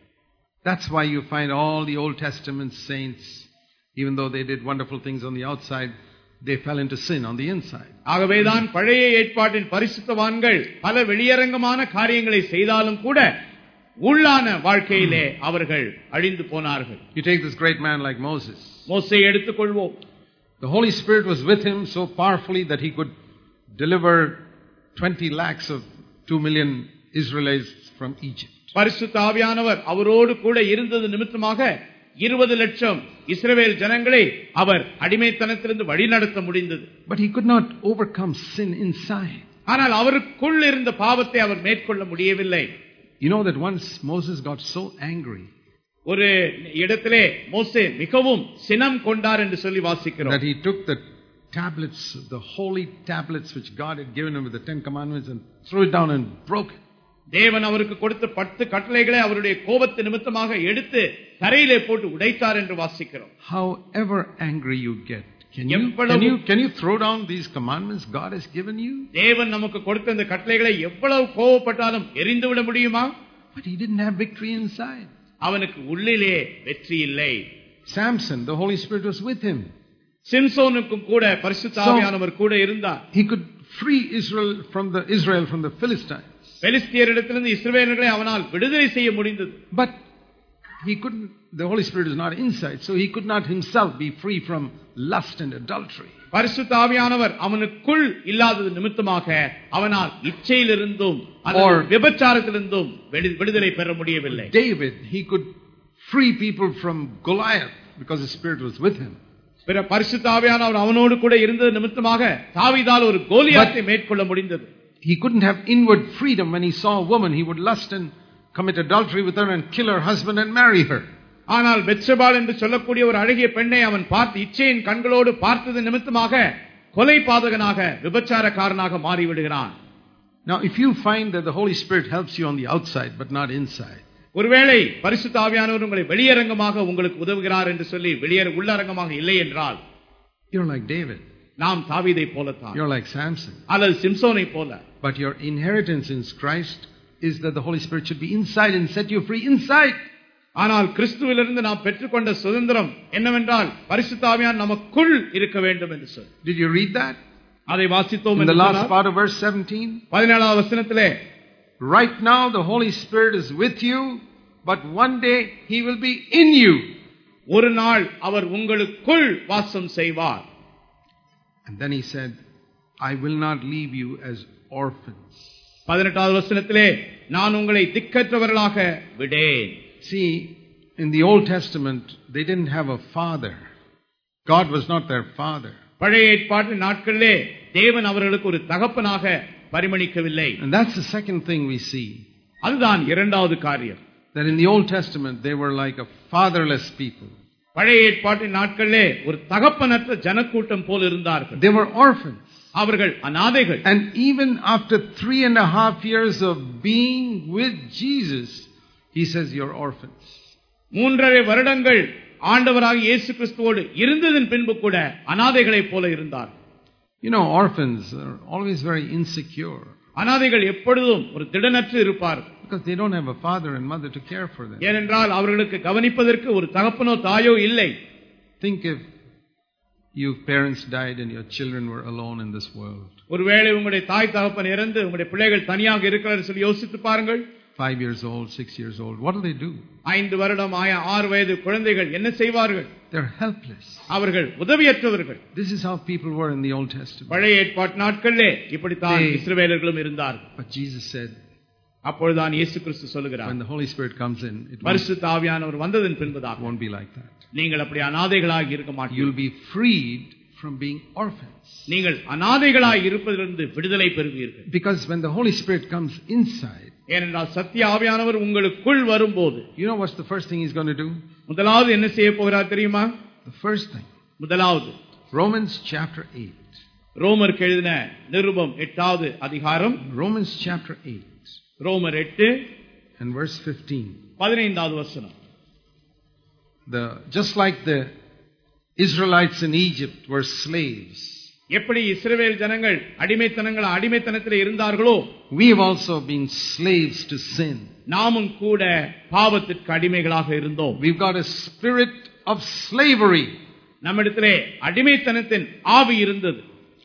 That's why you find all the Old Testament saints, even though they did wonderful things on the outside, they fell into sin on the inside. ஆகவேதான் பழைய ஏற்பாட்டின் பரிசுத்தவான்கள் பல வெளியரங்கமான காரியங்களை செய்தாலும் கூட உள்ளான வாழ்க்கையிலே அவர்கள் அழிந்து போனார்கள். You take this great man like Moses. மோசேயை எடுத்துக்கொள்வோம். The Holy Spirit was with him so powerfully that he could deliver 20 lakhs of 2 million Israelites from Egypt. பரிசுத்த ஆவியானவர் அவரோடு கூட இருந்தது நிமித்தமாக 20 லட்சம் இஸ்ரவேல் ஜனங்களை அவர் அடிமைத்தனத்திலிருந்து வழிநடத்த முடிந்தது. But he could not overcome sin inside. ஆனால் அவருக்குள் இருந்த பாவத்தை அவர் மேற்கொள்ள முடியவில்லை. You know that once Moses got so angry ஒரு இடத்திலே மோசே மிகவும் சினம் கொண்டார் என்று சொல்லி வாசிக்கிறோம். that he took the tablets, the holy tablets which God had given him with the 10 commandments and threw it down and broke it. தேவன் அவருக்கு கொடுத்த 10 கட்டளைகளை அவருடைய கோபத்து நிமித்தமாக எடுத்து தரையிலே போட்டு உடைத்தார் என்று வாசிக்கிறோம். However angry you get, can you throw down these commandments God has given you? தேவன் நமக்கு கொடுத்த இந்த கட்டளைகளை எவ்வளவு கோபப்பட்டாலும் எரிந்து விட முடியுமா? But he didn't have victory inside. அவனுக்கு உள்ளிலே வெற்றி இல்லை. Samson, the Holy Spirit was with him. சிம்சோனுக்கும் கூட பரிசுத்த ஆவியானவர் கூட இருந்தார். He could free Israel from the Philistines. பெலிஸ்தியரிடத்திலிருந்து இஸ்ரவேலர்களை அவனால் விடுதலை செய்ய முடிந்தது. But he couldn't, the Holy Spirit is not inside, so he could not himself be free from lust and adultery. பரிசுத்த ஆவியானவர் அவனுக்குள் இல்லாதது நிமித்தமாக அவனால் இச்சையிலிருந்தும் அல்லது விபச்சாரத்திலிருந்தும் விடுதலை பெற முடியவில்லை. David, he could free people from Goliath because the Spirit was with him. பிற பரிசுத்த ஆவியானவர் அவனோடு கூட இருந்தது நிமித்தமாக தாவீதால் ஒரு கோலியாத்தை மேற்கொள்ள முடிந்தது. He couldn't have inward freedom. When he saw a woman, he would lust and commit adultery with her and kill her husband and marry her. ஆனால் பெத்செபாள் என்று சொல்லக்கூடிய ஒரு அழகிய பெண்ணை அவன் பார்த்து இச்சையின் கண்களோடு பார்த்தது நிமித்தமாக கொலை பாதகனாக விபச்சாரக்காரனாக மாறிவிடுகிறான். Now if you find that the Holy Spirit helps you on the outside but not inside, ஒருவேளை பரிசுத்த ஆவியானவர் உங்களை வெளியரங்கமாக உங்களுக்கு உதவுகிறார் என்று சொல்லி உள்ளரங்கமாக இல்லை என்றால், you're like David. நாம் தாவீதை போலத்தான். You're like Samson. அல்லது சிம்சோனை போல. But your inheritance in Christ is that the Holy Spirit should be inside and set you free inside. ஆனால் கிறிஸ்துவிலிருந்து நாம் பெற்றுக்கொண்ட சுதந்திரம் என்னவென்றால் பரிசுத்த ஆவியானவர் நமக்குள் இருக்க வேண்டும் என்று சொல். Did you read that? அதை வாசித்தோம். In the last part of verse 17, 17வது வசனத்திலே, right now the Holy Spirit is with you, but one day he will be in you. ஒரு நாள் அவர் உங்களுக்குள் வாசம் செய்வார். And then he said, I will not leave you as orphans. 18வது வசனத்திலே, நான் உங்களை திக்கற்றவர்களாக விடேன். See, in the Old Testament they didn't have a father. God was not their father. பழைய ஏற்பாட்டு நாட்களிலே தேவன் அவர்களுக்கு ஒரு தகப்பனாக பரிமளிக்கவில்லை. And that's the second thing we see. அதுதான் இரண்டாவது காரியம். That in the Old Testament they were like a fatherless people. பழைய ஏற்பாட்டு நாட்களிலே ஒரு தகப்பனற்ற ஜனக்கூட்டம் போல் இருந்தார்கள். They were orphans. அவர்கள் அநாதைகள். And even after 3.5 years of being with Jesus, he says you're orphans. 3.5 வருடங்கள் ஆண்டவராகிய இயேசு கிறிஸ்துவோடு இருந்ததன் பின்பு கூட அநாதைகளைப் போல இருந்தார். You know, orphans are always very insecure. அநாதைகள் எப்பொழுதும் ஒரு திடனற்று இருப்பார்கள். Because they don't have a father and mother to care for them. ஏனென்றால் அவர்களுக்கு கவனிப்பதற்கு ஒரு தகப்பனோ தாயோ இல்லை. Think if your parents died and your children were alone in this world. ஒருவேளை உங்களுடைய தாய் தகப்பன் இறந்து உங்களுடைய பிள்ளைகள் தனியாக இருக்கிறார்கள் சொல்லி யோசித்து பாருங்கள். 5 years old, 6 years old, what do they do? 5 வருடம் 6 வயது குழந்தைகள் என்ன செய்வார்கள்? They're helpless. அவர்கள் உதவியற்றவர்கள். This is how people were in the Old Testament. பழைய ஏற்பாட்டு நாட்களிலே இப்படித்தான் இஸ்ரவேலர்களும் இருந்தார்கள். But Jesus said, அப்பொழுதுதான் இயேசு கிறிஸ்து சொல்கிறார், when the Holy Spirit comes in, பரிசுத்த ஆவியானவர் வந்ததன் பின்பதாக won't be like that. நீங்கள் அப்படி அநாதைகளாக இருக்க மாட்டீர்கள். You'll be freed from being orphans. நீங்கள் அநாதைகளாக இருப்பதிலிருந்து விடுதலை பெறுவீர்கள். Because when the Holy Spirit comes inside, ஏனென்றால் சத்திய ஆவியானவர் உங்களுக்குள் வரும்போது, you know what's the first thing he's going to do? முதலாவது என்ன செய்ய போகிறார் தெரியுமா? The first thing, முதலாவது Romans chapter 8. ரோமருக்கு எழுதின நிருபம் 8வது அதிகாரம், Romans chapter 8 ரோமர் 8 and verse 15. 15வது வசனம். Just like the Israelites in Egypt were slaves, எப்படி இஸ்ரவேல் ஜனங்கள் அடிமைத்தனத்தில் இருந்தார்களோ, we have also been slaves to sin. நாமும் கூட பாவத்திற்கு அடிமைகளாக இருந்தோம். We've got a spirit of slavery. நம்மிடத்திலே அடிமைத்தனத்தின் ஆவி இருந்தது.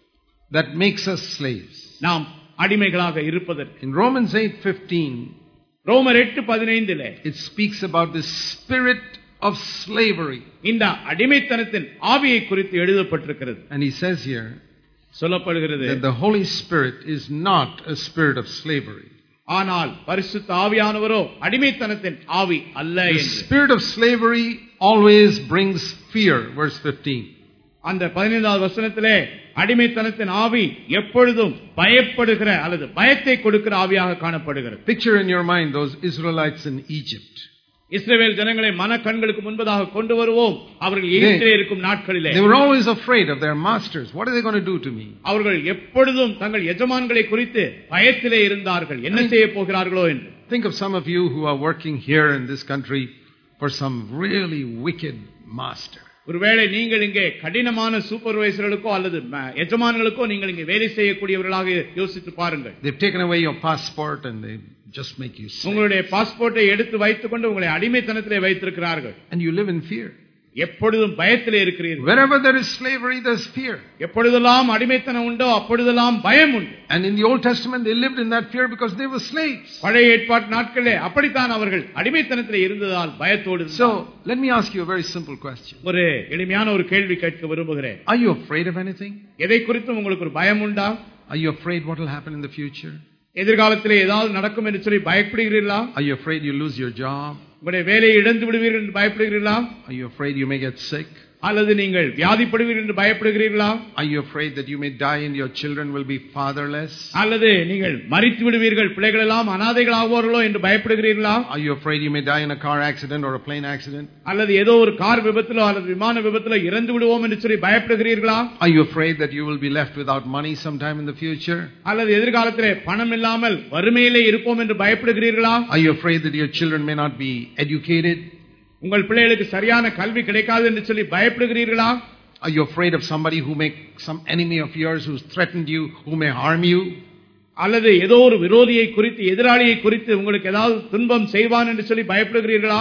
That makes us slaves. நாம் அடிமைகளாக இருப்பதற்கு. In Romans 8:15, ரோமர் 8:15 it speaks about the spirit of slavery. இந்த அடிமைத்தனத்தின் ஆவியை குறித்து எழுதப்பட்டிருக்கிறது. And he says here, சொல்லப்படுகிறது, that the Holy Spirit is not a spirit of slavery. ஆனால் பரிசுத்த ஆவியானவரோ அடிமைத்தனத்தின் ஆவி அல்ல The என்று. spirit of slavery always brings fear, verse 15. அந்த 15வது வசனத்திலே அடிமைத்தனத்தின் ஆவி எப்பொழுதும் பயப்படுகிற அல்லது பயத்தை கொடுக்கிற ஆவியாக காணப்படுகிறது. Picture in your mind those Israelites in Egypt. இஸ்ரவேல் ஜனங்களை மன கண்களுக்கு முன்பதாக கொண்டு வருவோம். அவர்கள் எகிப்திலே இருக்கும் நாட்களிலே they were always afraid of their masters. What are they going to do to me? அவர்கள் எப்பொழுதும் தங்கள் எஜமான்களை குறித்து பயத்திலே இருந்தார்கள், என்ன செய்ய போகிறார்களோ என்று. Think of some of you who are working here in this country for some really wicked master. ஒருவேளை நீங்கள் இங்கே கடினமான சூப்பர்வைசர்களுக்கோ அல்லது எஜமான்களுக்கோ நீங்கள் இங்கே வேலை செய்யக்கூடியவர்களாக யோசித்து பாருங்கள். They've taken away your passport and they just make you slave. உங்களுடைய பாஸ்போர்ட்டை எடுத்து வைத்துக்கொண்டு உங்களை அடிமைத்தனத்திலே வைத்திருக்கிறார்கள். And you live in fear. எப்பொழுதும் பயத்திலே இருக்கிறீர்கள். Wherever there is slavery, there is fear. எப்பொழுதெல்லாம் அடிமைத்தனம் உண்டோ அப்பொழுதெல்லாம் பயம் உண்டு. And in the Old Testament they lived in that fear because they were slaves. பழைய ஏற்பாட்டு நாட்களிலே அப்படித்தான் அவர்கள் அடிமைத்தனத்திலே இருந்ததால் பயத்தோடு இருந்தார்கள். So let me ask you a very simple question. ஒரு எளிமையான ஒரு கேள்வி கேட்க விரும்புகிறேன். Are you afraid of anything? எதை குறித்தும் உங்களுக்கு ஒரு பயம் உண்டா? Are you afraid what will happen in the future? எதிர்காலத்திலே ஏதாவது நடக்கும் என்று சொல்லி பயப்படுகிறீர்களா? Are you afraid you lose your job? உங்களுடைய வேலையை இழந்து விடுவீர்கள் என்று பயப்படுகிறீர்களா? Are you afraid you may get sick? அல்லது நீங்கள் வியாதிப்படுவீர்கள் என்று பயப்படுகிறீர்களா? Are you afraid that you may die and your children will be fatherless? அல்லது நீங்கள் மரித்து விடுவீர்கள், பிள்ளைகள் எல்லாம் அநாதைகளாகுவார்களோ என்று பயப்படுகிறீர்களா? Are you afraid you may die in a car accident or a plane accident? அல்லது ஏதோ ஒரு கார் விபத்திலோ அல்லது விமான விபத்திலோ இறந்து விடுவோம் என்று சொல்லி பயப்படுகிறீர்களா? Are you afraid that you will be left without money sometime in the future? அல்லது எதிர்காலத்திலே பணம் இல்லாமல் வறுமையிலே இருப்போம் என்று பயப்படுகிறீர்களா? Are you afraid that your children may not be educated? உங்கள் பிள்ளைகளுக்கு சரியான கல்வி கிடைக்காது என்று சொல்லி பயப்படுகிறீர்களா? Are you afraid of somebody who may some enemy of yours who's threatened you, who may harm you? அல்லது ஏதோ ஒரு விரோதியை குறித்து, எதிராளியை குறித்து உங்களுக்கு ஏதாவது துன்பம் செய்வான் என்று சொல்லி பயப்படுகிறீர்களா?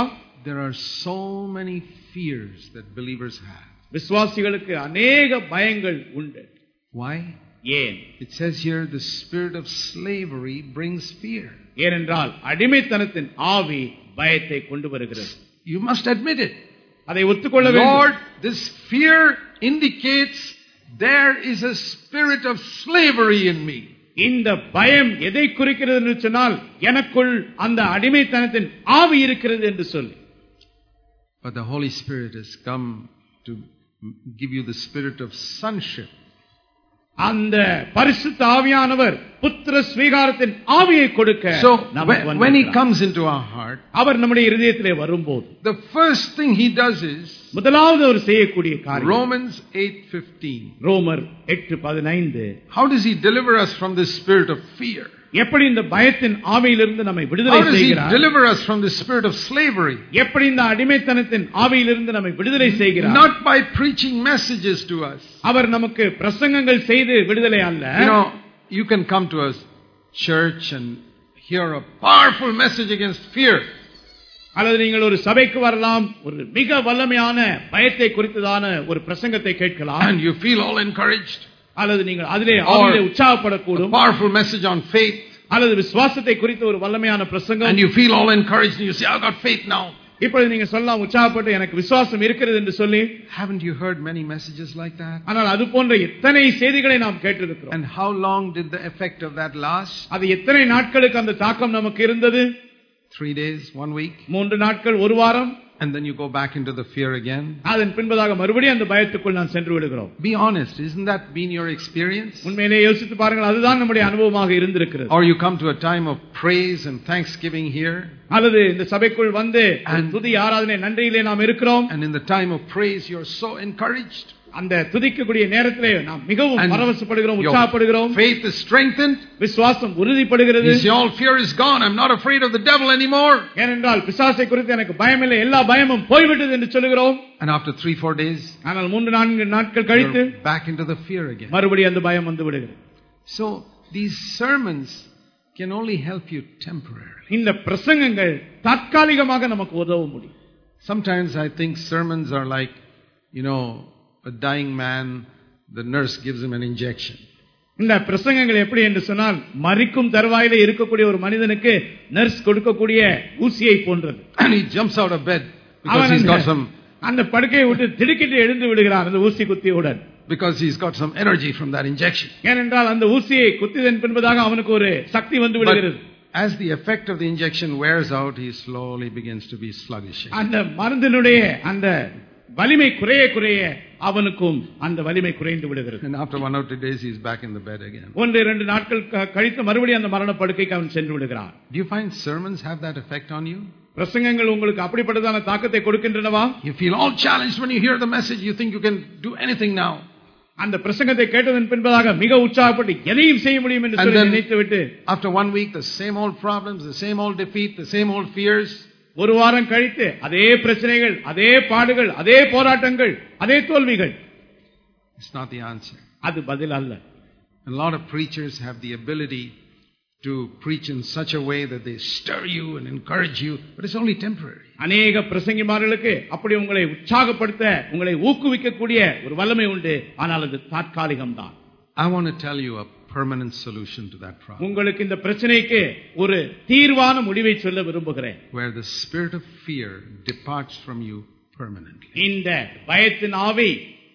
there are so many fears that believers have. விசுவாசிகளுக்கு अनेक பயங்கள் உண்டு. Why? ஏன்? It says here the spirit of slavery brings fear. ஏனென்றால் அடிமைத்தனத்தின் ஆவி பயத்தை கொண்டு வருகிறது. You must admit it. அதை ஒத்துக்கொள்ள வேண்டும். Lord, this fear indicates there is a spirit of slavery in me. இந்த பயம் எதை குறிக்கிறது என்று சொன்னால் எனக்குள் அந்த அடிமைத்தனத்தின் ஆவி இருக்கிறது என்று சொல்லி. But the Holy Spirit has come to give you the spirit of sonship. அந்த பரிசுத்த ஆவியானவர் புத்திர ஸ்வீகாரத்தின் ஆவியை கொடுக்க. So when he comes into our heart, அவர் நம்முடைய இதயத்திலே வரும்போது the first thing he does is, முதலாவது அவர் செய்யக்கூடிய காரியம் Romans 8:15. ரோமர் 8:15. How does he deliver us from this spirit of fear? எப்படி இந்த பயத்தின் ஆவியிலிருந்து நம்மை விடுதலை How does he செய்கிறார்? deliver us from the spirit of slavery? எப்படி இந்த அடிமைத்தனத்தின் ஆவியிலிருந்து நம்மை விடுதலை செய்கிறார்? Not by preaching messages to us. அவர் நமக்கு பிரசங்கங்கள் செய்து விடுதலை அல்ல. You know, you can come to a church and hear a powerful message against fear. அல்லது நீங்கள் ஒரு சபைக்கு வரலாம், ஒரு மிக வல்லமையான பயத்தை குறித்ததான ஒரு பிரசங்கத்தை கேட்கலாம். And you feel all encouraged. அல்லது நீங்கள் அதிலே ஆவியிலே உற்சாகப்படக்கூடும். Powerful message on faith. அல்லது விசுவாசத்தை குறித்த ஒரு வல்லமையான பிரசங்கம். And you feel all encouraged and you say, I've got faith now. இப்பொழுது நீங்க சொல்லலாம், உற்சாகப்பட்டு எனக்கு விசுவாசம் இருக்கிறது என்று சொல்லி. Haven't you heard many messages like that? ஆனால் அது போன்ற எத்தனை செய்திகளை நாம் கேட்டிருக்கிறோம். And how long did the effect of that last? அது எத்தனை நாட்களுக்கு அந்த தாக்கம் நமக்கு இருந்தது? 3 days, 1 week. 3 நாட்கள், ஒரு வாரம். And then you go back into the fear again. அதன் பின்பதாக மறுபடியும் அந்த பயத்துக்குள் நான் சென்று விடுகிறோம். Be honest, isn't that been your experience? உண்மையிலே யோசித்து பாருங்கள், அதுதான் நம்முடைய அனுபவமாக இருந்திருக்கிறது. Or you come to a time of praise and thanksgiving here. அல்லது இந்த சபைக்குள் வந்து துதி ஆராதனை நன்றியிலே நாம் இருக்கிறோம். And in the time of praise you are so encouraged. அந்த துதிக்கக்கூடிய நேரத்திலே நாம் மிகவும் பரவசப்படுகிறோம், உற்சாகப்படுகிறோம். Faith is strengthened. விசுவாசம் உறுதிப்படுகிறது. You see, all fear is gone. I'm not afraid of the devil anymore. ஏனென்றால் பிசாசை குறித்து எனக்கு பயமில்லை, எல்லா பயமும் போய்விட்டது என்று சொல்கிறோம். And after 3-4 days, ஆனால் 3-4 நாட்கள் கழித்து back into the fear again. மறுபடியும் அந்த பயம் வந்து விடுகிறது. So these sermons can only help you temporarily. இந்த பிரசங்கங்கள் தற்காலிகமாக நமக்கு உதவ முடியும். Sometimes I think sermons are like, you know, a dying man, the nurse gives him an injection. இந்த பிரசங்கங்கள் எப்படி என்று சொன்னால், மரிக்கும் தருவாயிலே இருக்கக்கூடிய ஒரு மனிதனுக்கு நர்ஸ் கொடுக்கக்கூடிய ஊசியை போன்றது. And he jumps out of bed because he's got some, அந்த படுக்கையை விட்டு திடுக்கிட்டு எழுந்து விடுகிறார் அந்த ஊசி குத்தியவுடன். Because he's got some energy from that injection. ஏனென்றால் அந்த ஊசியை குத்தியதன் பின்பதாக அவனுக்கு ஒரு சக்தி வந்து விடுகிறது. As the effect of the injection wears out, he slowly begins to be sluggish. அந்த மருந்தினுடைய அந்த வலிமை குறைய குறைய அவனுக்கும் அந்த வலிமை குறைந்து விடுகிறது. And after 1 or 2 days he is back in the bed again. 1-2 நாட்கள் கழித்து மறுபடியும் அந்த மரண படுக்கைக்கு அவன் சென்று விடுகிறான். Do you find sermons have that effect on you? பிரசங்கங்கள் உங்களுக்கு அப்படிப்பட்டதான தாக்கத்தை கொடுக்கின்றனவா? You feel all challenged when you hear the message. You think you can do anything now. அந்த பிரசங்கத்தை கேட்டதன் பின்பதாக மிக உற்சாகப்பட்டு எதையும் செய்ய முடியும் என்று சொல்லி நினைத்துவிட்டு after 1 week the same old problems, the same old defeat, the same old fears. ஒரு வாரம் கழித்து அதே பிரச்சனைகள், அதே பாடுகள், அதே போராட்டங்கள், அதே தோல்விகள். It's not the answer. அது பதில் அல்ல. A lot of preachers have the ability to preach in such a way that they stir you and encourage you, but it's only temporary. அநேக பிரசங்கிமார்களுக்கு அப்படி உங்களை உற்சாகப்படுத்த, உங்களை ஊக்குவிக்கக்கூடிய ஒரு வல்லமை உண்டு, ஆனால் அது தற்காலிகம்தான். I want to tell you a permanent solution to that problem. உங்களுக்கு இந்த பிரச்சனைக்கு ஒரு தீர்வான முடிவை சொல்ல விரும்புகிறேன். Where the spirit of fear departs from you permanently. இந்த பயத்தின் ஆவி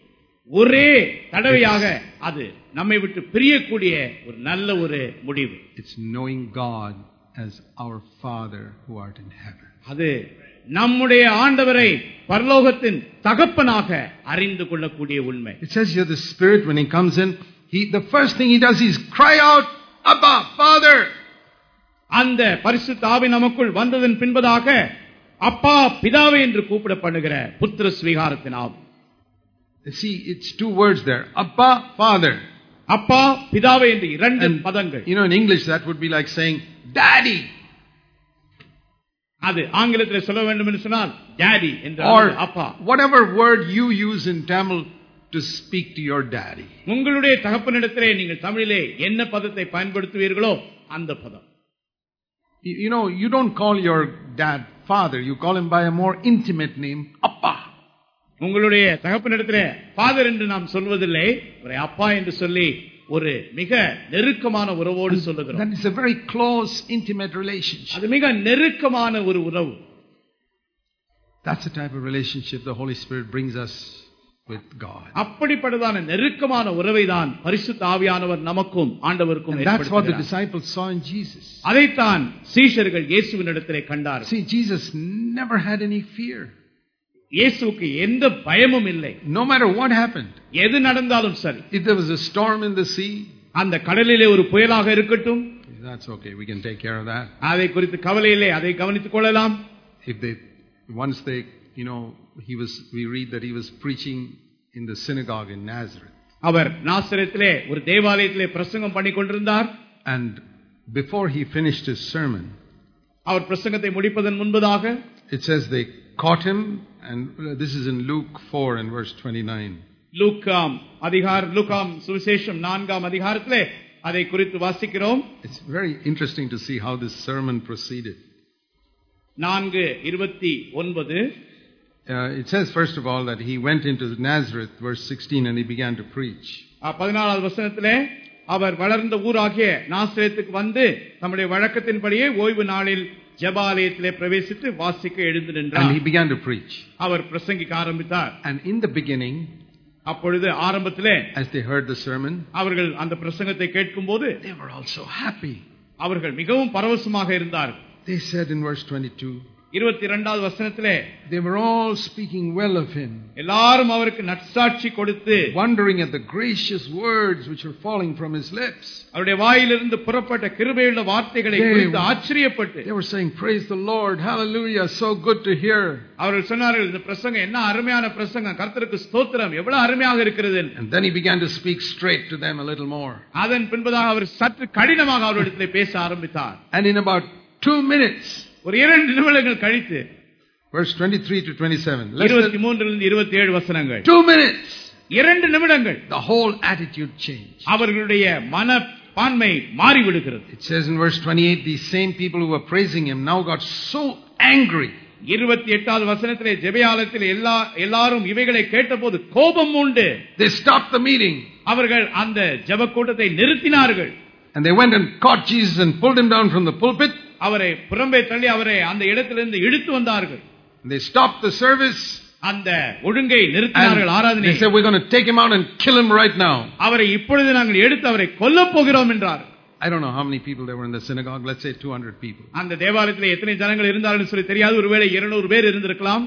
ஒரே தடவையாக அது நம்மை விட்டு பிரியக்கூடிய ஒரு நல்ல ஒரு முடிவு. It's knowing God as our Father who art in heaven. அது நம்முடைய ஆண்டவரை பரலோகத்தின் தகப்பனாக அறிந்து கொள்ளக்கூடிய உண்மை. It says here the Spirit, when he comes in, the first thing he does is cry out, Abba, Father. அந்த பரிசுத்த ஆவி நமக்குள் வந்ததன் பின்பதாக அப்பா பிதாவே என்று கூப்பிட பண்ணுகிற புத்திர ஸ்வீகாரத்தின் ஆவி. See, it's 2 words there. Abba, Father. அப்பா பிதாவே என்று 2 பதங்கள். You know, in English that would be like saying Daddy. அது ஆங்கிலத்தில் சொல்ல வேண்டும் என்று சொன்னால் டாடி என்று அப்பா. Whatever word you use in Tamil to speak to your daddy. உங்களுடைய தகப்பனிடத்திலே நீங்கள் தமிழிலே என்ன பதத்தை பயன்படுத்துவீர்களோ அந்த பதம். You know, you don't call your dad father. You call him by a more intimate name, Appa. உங்களுடைய தகப்பனிடத்திலே ஃபாதர் என்று நாம் சொல்வதில்லை, அவரை அப்பா என்று சொல்லி ஒரு மிக நெருக்கமான உறவோடு சொல்லுகிறோம். That is a very close, intimate relationship. அது மிக நெருக்கமான ஒரு உறவு. That's the type of relationship the Holy Spirit brings us with God. அப்படிப்பட்டதான நெருக்கமான உறவை தான் பரிசுத்த ஆவியானவர் நமக்கும் ஆண்டவருக்கும் And that's what the ஏற்படுத்துகிறார். disciples saw in Jesus. அதைத்தான் சீஷர்கள் இயேசுவினிடத்திலே கண்டார்கள். See, Jesus never had any fear. இயேசுவுக்கு எந்த பயமும் இல்லை. No matter what happened. எது நடந்தாலும் சரி. If there was a storm in the sea, அந்த கடலிலே ஒரு புயலாக இருக்கட்டும், that's okay, we can take care of that. அதை குறித்து கவலை இல்லை, அதை கவனித்துக் கொள்ளலாம். Once they, we read that he was preaching in the synagogue in Nazareth. அவர் நாசரேத்திலே ஒரு தேவாலயத்திலே பிரசங்கம் பண்ணிக் கொண்டிருந்தார். And before he finished his sermon, அவர் பிரசங்கத்தை முடிப்பதன் முன்பதாக, it says they caught him, and this is in Luke 4 and verse 29. லூக்காம் சுவிசேஷம் 4ஆம் அதிகாரத்திலே அதை குறித்து வாசிக்கிறோம். It's very interesting to see how this sermon proceeded. 4:29. It says first of all that he went into Nazareth, verse 16, and he began to preach. 14வது வசனத்திலே அவர் வளர்ந்த ஊராகிய நாசரேத்துக்கு வந்து தம்முடைய வழக்கத்தின்படியே ஓய்வு நாளில் ஜெபாலயத்திலே பிரவேசித்து வாசிக்க எழுந்து நின்றார். And he began to preach. அவர் பிரசங்கிக்க ஆரம்பித்தார். And in the beginning, அப்பொழுது ஆரம்பத்திலே, as they heard the sermon, அவர்கள் அந்த பிரசங்கத்தை கேட்கும்போது they were also happy. அவர்கள் மிகவும் பரவசமாக இருந்தார்கள். They said in verse 22, 22வது வசனத்திலே, they were all speaking well of him, எல்லாரும் அவருக்கு நற்சாட்சி கொடுத்து, wondering at the gracious words which were falling from his lips. அவருடைய வாயிலிருந்து புறப்பட்ட கிருபையுள்ள வார்த்தைகளை குறித்து ஆச்சரியப்பட்டு, they were saying, praise the Lord, hallelujah, so good to hear. அவர்கள் சொன்னார்கள், இந்த பிரசங்கம் என்ன அருமையான பிரசங்கம், கர்த்தருக்கு ஸ்தோத்திரம், எவ்வளவு அருமையாக இருக்கிறது. And then he began to speak straight to them a little more. அதன் பின்பதாக அவர் சற்று கடினமாக அவர்களிடத்திலே பேச ஆரம்பித்தார். And in about 2 minutes, ஒரு 2 நிமிடங்கள் கழித்து, verse 23 to 27, 23 லிருந்து 27 வசனங்கள், 2 minutes, 2 நிமிடங்கள், the whole attitude changed. அவர்களுடைய மனப்பான்மை மாறிவிடுகிறது. It says in verse 28, these same people who were praising him now got so angry. 28வது வசனத்திலே, ஜெபயாலயத்தில் எல்லாரும் இவைகளை கேட்டபோது கோபம் உண்டு. They stopped the meeting. அவர்கள் அந்த ஜெப கூட்டத்தை நிறுத்தினார்கள். And they went and caught Jesus and pulled him down from the pulpit. அவரை புறம்பே தள்ளி அவரை அந்த இடத்திலிருந்து இழுத்து வந்தார்கள். They stopped the service. அந்த ஒழுங்கை நிறுத்தினார்கள், ஆராதனை. They said, we're going to take him out and kill him right now. அவரை இப்பொழுது நாங்கள் எடுத்து அவரை கொல்லப் போகிறோம் என்றார். I don't know how many people there were in the synagogue. Let's say 200 people. அந்த தேவாலயத்தில் எத்தனை ஜனங்கள் இருந்தார்கள் சொல்லி தெரியாது. ஒருவேளை 200 பேர் இருந்திருக்கலாம்.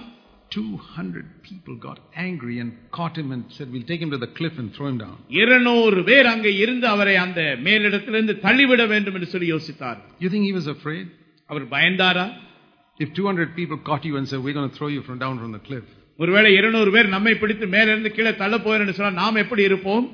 200 people got angry and caught him and said, we'll take him to the cliff and throw him down. 200 பேர் அங்கே இருந்து அவரை அந்த மேலிடத்திலிருந்து தள்ளிவிட வேண்டும் என்று சொல்லி யோசித்தார். You think he was afraid? Our பயந்தாரா? If 200 people caught you and said, we're going to throw you down from the cliff. ஒருவேளை 200 பேர் நம்மை பிடித்து மேலிருந்து கீழே தள்ள போகிறேன் என்று சொன்னால் நாம் எப்படி இருப்போம்?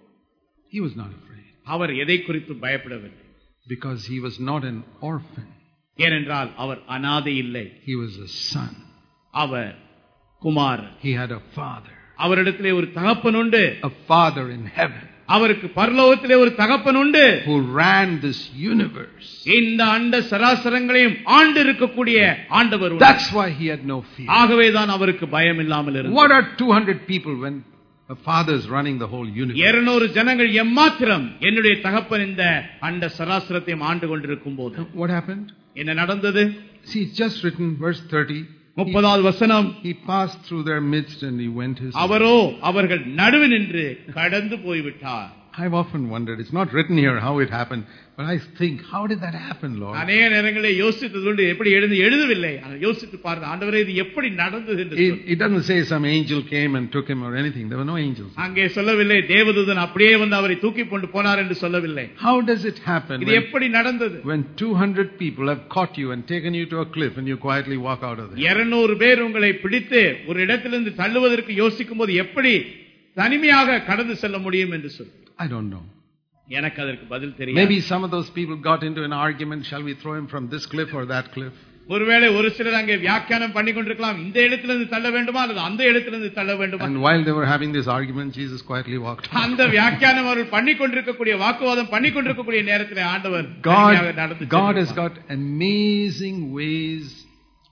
He was not afraid. அவர் எதை குறித்து பயப்படவில்லை. Because he was not an orphan. ஏனென்றால் அவர் அனாதை இல்லை. He was a son. Our Kumaran. He had a father. அவரிடத்திலே ஒரு தகப்பன் உண்டு. A father in heaven. அவருக்கு பரலோகத்திலே ஒரு தகப்பன் உண்டு. Who ran this universe. இந்த அண்ட சராசரங்களையும் ஆண்டு இருக்கக்கூடிய ஆண்டவர் உண்டு. That's why he had no fear. ஆகவே தான் அவருக்கு பயம் இல்லாமல் இருந்தது. What are 200 people when a father is running the whole universe? 200 ஜனங்கள் எம்மாத்திரம் என்னுடைய தகப்பன் இந்த அண்ட சராசரத்தையும் ஆண்டு கொண்டிருக்கும் போது. What happened? என்ன நடந்தது? See, it's just written, verse 30. 30வது வசனம், he passed through their midst and he went his way. அவரோ அவர்கள் நடுவே நின்று கடந்து போய்விட்டார். I've often wondered, it's not written here how it happened, but I think, how did that happen, Lord? அநேக நேரங்களில் யோசித்ததுண்டு, எப்படி எழுதவில்லை, யோசித்து பாருங்க ஆண்டவரே இது எப்படி நடந்தது என்று. It doesn't say some angel came and took him or anything. There were no angels. அங்கே சொல்லவில்லை தேவதூதன் அப்படியே வந்து அவரை தூக்கி கொண்டு போனார் என்று சொல்லவில்லை. How does it happen? இது எப்படி நடந்தது? When 200 people have caught you and taken you to a cliff and you quietly walk out of there. 200 பேர் உங்களை பிடித்து ஒரு இடத்திலிருந்து தள்ளுவதற்கு யோசிக்கும்போது எப்படி தனிமையாக கடந்து செல்ல முடியும் என்று சொல்லு. I don't know. எனக்கு அதற்கு பதில் தெரியாது. Maybe some of those people got into an argument, shall we throw him from this cliff or that cliff? ஒருவேளை ஒரு சிலர் அங்கே வியாக்கியானம் பண்ணி கொண்டிருக்கலாம், இந்த இடத்திலிருந்து தள்ள வேண்டுமா அல்லது அந்த இடத்திலிருந்து தள்ள வேண்டுமா. And while they were having this argument, Jesus quietly walked. அந்த வியாக்கியானம் அவர்கள் பண்ணி கொண்டிருக்கக்கூடிய வாக்குவாதம் பண்ணி கொண்டிருக்கக்கூடிய நேரத்தில் ஆண்டவர் God has got amazing ways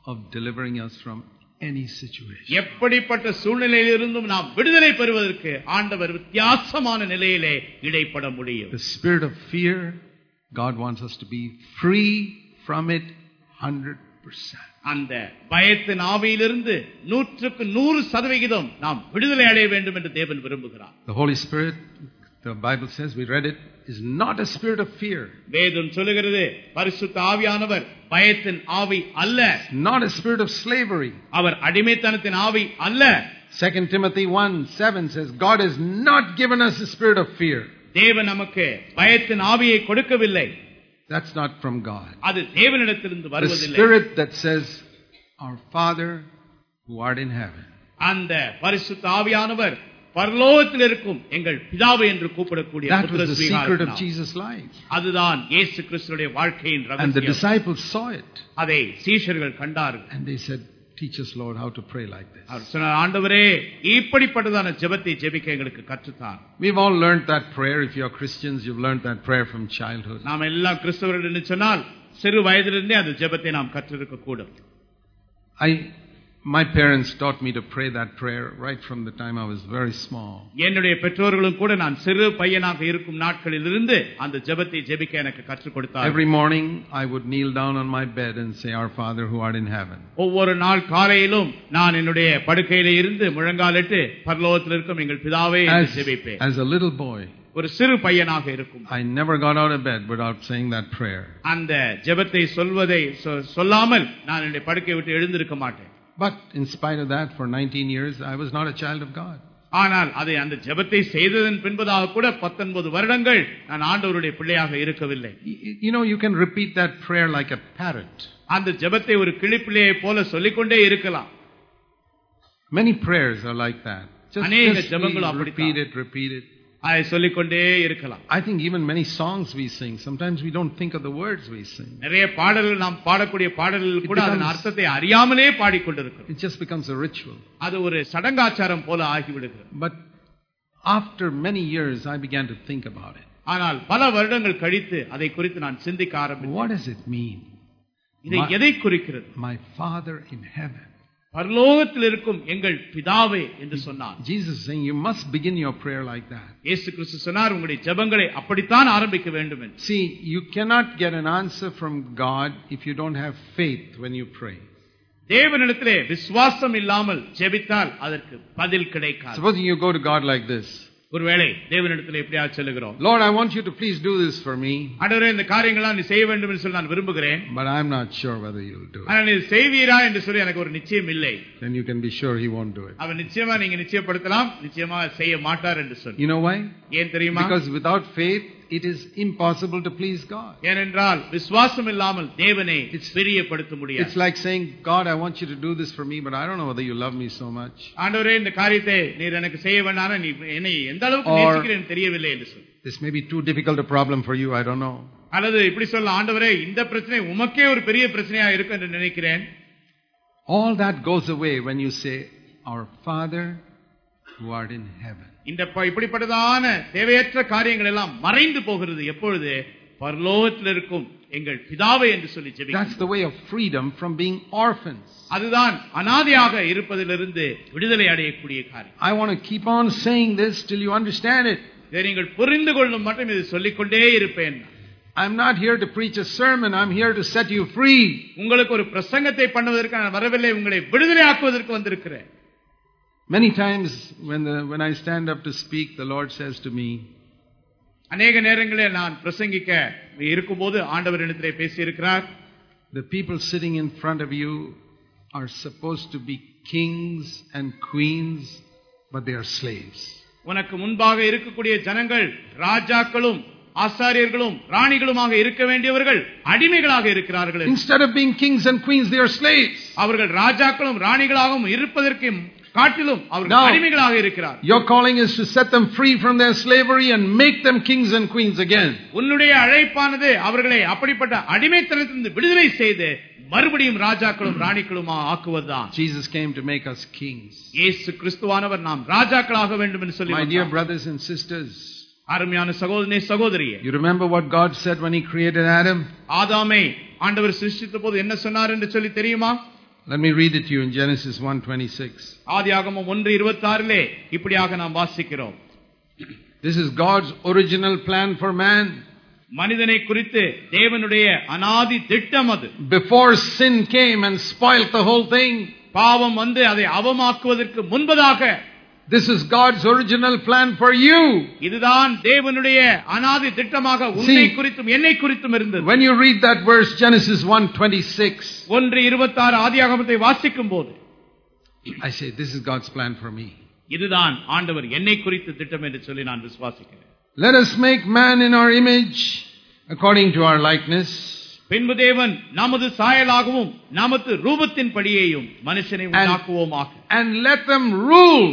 of delivering us from any situation. எப்படிப்பட்ட சூழ்நிலையிலிருந்தும் நாம் விடுதலை பெறுவதற்கு ஆண்டவர் வித்தியாசமான நிலையிலே இடைப்பட முடியும். The spirit of fear, God wants us to be free from it 100%. அந்த பயத்தின் ஆவியிலிருந்து 100% நாம் விடுதலை அடைய வேண்டும் என்று தேவன் விரும்புகிறார். The Holy Spirit, the Bible says, we read it, is not a spirit of fear. வேதம் சொல்லுகிறது பரிசுத்த ஆவியானவர் பயத்தின் ஆவி அல்ல. Not a spirit of slavery. அவர் அடிமைத்தனத்தின் ஆவி அல்ல. 2 Timothy 1:7 says, God has not given us a spirit of fear. தேவன் நமக்கு பயத்தின் ஆவியை கொடுக்கவில்லை. That's not from God. அது தேவனிடத்திலிருந்து The வருவதில்லை. spirit that says, our Father who art in heaven. அந்த பரிசுத்த ஆவியானவர் பரலோகத்தில் இருக்கும் எங்கள் பிதாவே என்று கூப்பிடக்கூடிய That was the secret of Jesus' life. அதுதான் இயேசு கிறிஸ்துவின் வாழ்க்கையின் And the ரகசியம். disciples saw it. அதை சீஷர்கள் கண்டார்கள். And they said, teach us, Lord, how to pray like this. அவர் சொன்னார், ஆண்டவரே இப்படிப்பட்டதான ஜெபத்தை ஜெபிக்க எங்களுக்கு கற்றுத்தார். We've all learned that prayer. If you're Christians, you've learned that prayer from childhood. நாம் எல்லாம் கிறிஸ்தவர்கள் என்று சொன்னால் சிறு வயதிலிருந்தே அந்த ஜெபத்தை நாம் கற்றிருக்க கூடும். My parents taught me to pray that prayer right from the time I was very small. என்னுடைய பெற்றோர்களும் கூட நான் சிறு பையனாக இருக்கும் நாட்களிலிருந்து அந்த ஜெபத்தை ஜெபிக்க எனக்கு கற்றுக் கொடுத்தார்கள். Every morning I would kneel down on my bed and say, our Father who art in heaven. ஒவ்வொரு நாள் காலையிலும் நான் என்னுடைய படுக்கையிலே இருந்து முழங்காலிட்டு பரலோகத்தில் இருக்கும் எங்கள் பிதாவே என்று ஜெபிப்பேன். As a little boy, ஒரு சிறு பையனாக இருக்கும். I never got out of bed without saying that prayer. அந்த ஜெபத்தை சொல்லாமல் நான் என்னுடைய படுக்கையை விட்டு எழுந்திருக்க மாட்டேன். But in spite of that, for 19 years, I was not a child of God. ஆனால் அதை அந்த ஜெபத்தை செய்ததன் பின்பதாக கூட 19 வருடங்கள் நான் ஆண்டவருடைய பிள்ளையாக இருக்கவில்லை. You know, you can repeat that prayer like a parrot. அந்த ஜெபத்தை ஒரு கிளிப்பிள்ளையை போல சொல்லிக்கொண்டே இருக்கலாம். Many prayers are like that. Just repeat it. அதை சொல்லிக்கொண்டே இருக்கலாம். I think even many songs we sing, sometimes we don't think of the words we sing. நிறைய பாடல்கள் நாம் பாடக்கூடிய பாடல்கள் கூட அதன் அர்த்தத்தை அறியாமலே பாடிக்கொண்டிருக்கிறோம். It just becomes a ritual. அது ஒரு சடங்காச்சாரம் போல ஆகிவிடுகிறது. But after many years I began to think about it. ஆனால் பல வருடங்கள் கழித்து அதை குறித்து நான் சிந்திக்க ஆரம்பித்தேன். What does it mean? இது எதை குறிக்கிறது? My Father in heaven. பரலோகத்தில் இருக்கும் எங்கள் பிதாவே என்று சொன்னார். Jesus is saying you must begin your prayer like that. இயேசு கிறிஸ்து சொன்னார் உங்களுடைய ஜெபங்களை அப்படித்தான் ஆரம்பிக்க வேண்டும் என்று. See, you cannot get an answer from God if you don't have faith when you pray. தேவனிடத்திலே விசுவாசம் இல்லாமல் ஜெபித்தால் அதற்கு பதில் கிடைக்காது. Supposing you go to God like this. ஒருவேளை தேவனிடத்திலே இப்படியா சொல்லுகிறோம். Lord, I want you to please do this for me. ஆண்டவரே இந்த காரியங்களை நீ செய்ய வேண்டும் என்று சொல்லி நான் விரும்புகிறேன். But I'm not sure whether you'll do it. ஆனால் நீ செய்வீரா என்று சொல்லி எனக்கு ஒரு நிச்சயம் இல்லை. Then you can be sure he won't do it. அவர் நிச்சயமா நீங்க நிச்சயப்படுத்தலாம், நிச்சயமா செய்ய மாட்டார் என்று சொல்லி. You know why? ஏன் தெரியுமா? Because without faith it is impossible to please God. ஏனென்றால் விசுவாசம் இல்லாமல் தேவனை பிரியப்படுத்த முடியாது. It's like saying, God, I want you to do this for me, but I don't know whether you love me so much. ஆண்டவரே இந்த காரியத்தை நீர் எனக்கு செய்ய வேண்டாம், நீ என்னை எந்த அளவுக்கு நேசிக்கிறேன்னு தெரியவில்லை என்று சொல்லு. This may be too difficult a problem for you, I don't know. அல்லது இப்படி சொல்ல, ஆண்டவரே இந்த பிரச்சனை உமக்கே ஒரு பெரிய பிரச்சனையா இருக்கு என்று நினைக்கிறேன். All that goes away when you say, our Father who art in heaven. இந்த இப்படிப்பட்டதான தேவையற்ற காரியங்கள் எல்லாம் மறைந்து போகிறது எப்பொழுது பரலோகத்தில் இருக்கும் எங்கள் பிதாவே என்று சொல்லி ஜெபிக்கிறோம். That's the way of freedom from being orphans. அதுதான் அனாதையாக இருப்பதிலிருந்து விடுதலை அடையக்கூடிய காரியம். I want to keep on saying this till you understand it. இதை நீங்கள் புரிந்து கொள்ளும் மட்டும் இது சொல்லிக்கொண்டே இருப்பேன். I'm not here to preach a sermon, I'm here to set you free. உங்களுக்கு ஒரு பிரசங்கத்தை பண்ணுவதற்கு நான் வரவில்லை, உங்களை விடுதலை ஆக்குவதற்கு வந்திருக்கிறேன். Many times when I stand up to speak, the Lord says to me, அநேக நேரங்களில் நான் பிரசங்கிக்க இருக்கும்போது ஆண்டவர் என்னிடத்திலே பேசி இருக்கிறார். The people sitting in front of you are supposed to be kings and queens, but they are slaves. உனக்கு முன்பாக இருக்கக்கூடிய ஜனங்கள் ராஜாக்களும் ஆசாரியர்களும் ராணிகளுமாக இருக்க வேண்டியவர்கள் அடிமைகளாக இருக்கிறார்கள். Instead of being kings and queens, they are slaves. அவர்கள் ராஜாக்களும் ராணிகளாகவும் இருப்பதற்கு காட்டிலும் அவர்கள் அடிமைகளாக இருக்கிறார். Your calling is to set them free from their slavery and make them kings and queens again. உன்னுடைய அழைப்பானது அவர்களை அப்படிப்பட்ட அடிமைத்தனத்திலிருந்து விடுதலை செய்து மறுபடியும் ராஜாக்களும் ராணிகளுமா ஆக்குவதுதான். Jesus came to make us kings. இயேசு கிறிஸ்துவானவர் நாம் ராஜாக்களாக வேண்டும் என்று சொல்லி. My dear brothers and sisters, அருமையான சகோதரனே சகோதரியே, you remember what God said when he created Adam? ஆதாமை ஆண்டவர் சிருஷ்டித்த போது என்ன சொன்னார் என்று சொல்லி தெரியுமா? Let me read it to you in Genesis 1:26. ஆதியாகமம் 1:26 இப்படியாக நாம் வாசிக்கிறோம். This is God's original plan for man. மனிதனை குறித்து தேவனுடைய அநாதி திட்டம் அது. Before sin came and spoiled the whole thing, பாவம் வந்து அதை அவமாக்குவதற்கு முன்பதாக, this is God's original plan for you. இதுதான் தேவனுடைய அநாதி திட்டமாக உன்னை குறித்தும் என்னை குறித்தும் இருந்தது. When you read that verse Genesis 1:26, 1:26 ஆதியாகமத்தை வாசிக்கும்போது, I say this is God's plan for me. இதுதான் ஆண்டவர் என்னை குறித்து திட்டம் என்று சொல்லி நான் விசுவாசிக்கிறேன். Let us make man in our image according to our likeness. பின்பு தேவன் நமது சாயலாகவும் நமது ரூபத்தின் படியேயும் மனுஷனை உண்டாக்குவோமாக. And let them rule.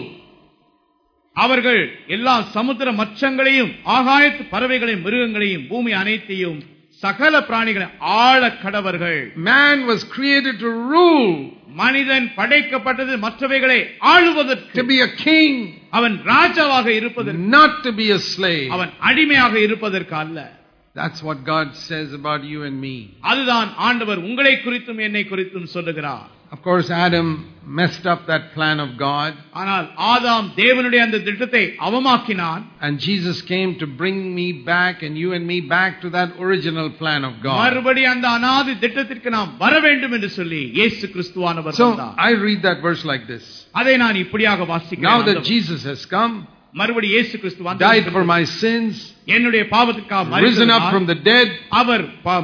அவர்கள் எல்லா சமுத்திர மச்சங்களையும் ஆகாயத்து பறவைகளையும் மிருகங்களையும் பூமி அனைத்தையும் சகல பிராணிகளையும் ஆள கடவர்கள். Man was created to rule. மனிதன் படைக்கப்பட்டது மற்றவைகளை ஆளுவதற்கு. To be a king. அவன் ராஜாவாக இருப்பதற்கு. Not to be a slave. அவன் அடிமையாக இருப்பதற்கு அல்ல. That's what God says about you and me. அதுதான் ஆண்டவர் உங்களை குறித்தும் என்னை குறித்தும் சொல்லுகிறார். Of course Adam messed up that plan of God. ஆனால் ஆதாம் தேவனுடைய அந்த திட்டத்தை அவமாக்கினான். And Jesus came to bring me back and you and me back to that original plan of God. மறுபடியும் அந்த அநாதி திட்டத்திற்கு நாம் வர வேண்டும் என்று சொல்லி இயேசு கிறிஸ்துவானவர் வந்தார். So I read that verse like this. அதை நான் இப்படியாக வாசிக்கிறேன். Now that Jesus has come, மறுபடியும் இயேசு கிறிஸ்து வந்தார், died for my sins, என்னுடைய பாவத்துக்காக மரித்தார், risen up from the dead, அவர்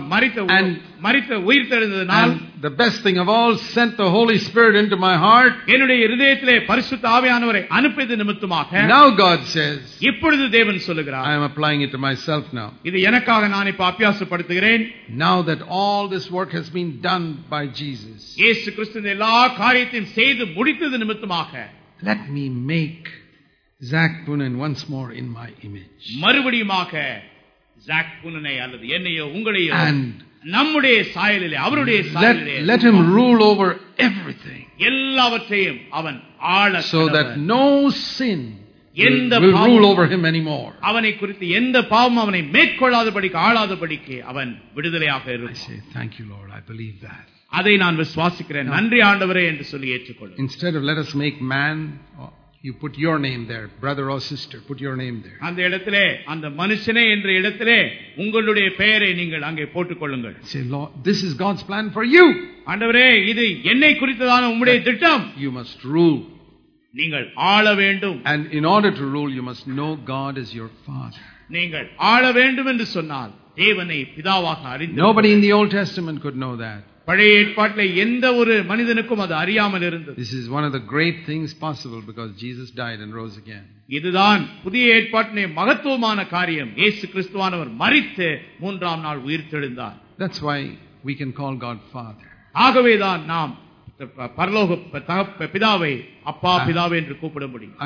மரித்த உயிர்த்தெழுந்ததினால், the best thing of all, sent the Holy Spirit into my heart. என்னுடைய இதயத்திலே பரிசுத்த ஆவியானவரை அனுப்பியது நிமித்தமாக, now God says, இப்பொழுது தேவன் சொல்லுகிறார், I am applying it to myself now. இது எனக்காக நான் இப்ப அபியாசப்படுத்துகிறேன். Now that all this work has been done by Jesus, இயேசு கிறிஸ்து எல்லா காரியத்தையும் செய்து முடித்தது நிமித்தமாக, let me make Zach Poonen once more in my image. மறுபடியுமாக ஜாக் பூனனை அல்லது என்னையோ உங்களையோ நம்முடைய சாயலிலே, அவருடைய சாயலிலே, let him rule over everything. எல்லாவற்றையும் அவன் ஆள, so that no sin will rule over him anymore. அவனை குறித்து எந்த பாவமும் அவனை மேற்கொள்ளாதபடிக்கு ஆளாதபடிக்கு அவன் விடுதலையாக இருப்பான். I say thank you Lord, I believe that. அதை நான் விசுவாசிக்கிறேன். நன்றி ஆண்டவரே என்று சொல்லி ஏற்றுக்கொள்ளுங்கள். Instead of let us make man, you put your name there, brother or sister, put your name there. அந்த இடத்திலே, அந்த மனுஷனே என்ற இடத்திலே உங்களுடைய பெயரை நீங்கள் அங்கே போட்டுக் கொள்ளுங்கள். Say Lord, this is God's plan for you. ஆண்டவரே, இது என்னை குறித்ததான உம்முடைய திட்டம். You must rule. நீங்கள் ஆள வேண்டும். And in order to rule you must know God as your father. நீங்கள் ஆள வேண்டும் என்று சொன்னால் தேவனை பிதாவாக அறிந்து. Nobody in the Old Testament could know that. பழைய ஏற்பாட்டிலே எந்த ஒரு மனிதனுக்கும் அது அறியாமல் இருந்தது. This is one of the great things possible because Jesus died and rose again. இதுதான் புதிய ஏற்பாட்டிலே மகத்துவமான காரியம். இயேசு கிறிஸ்துவானவர் மரித்து மூன்றாம் நாள் உயிர்த்தெழுந்தார். That's why we can call God Father. ஆகவேதான் நாம் பரலோக பிதாவை அப்பா பிதாவே என்று கூப்பிட முடியும்.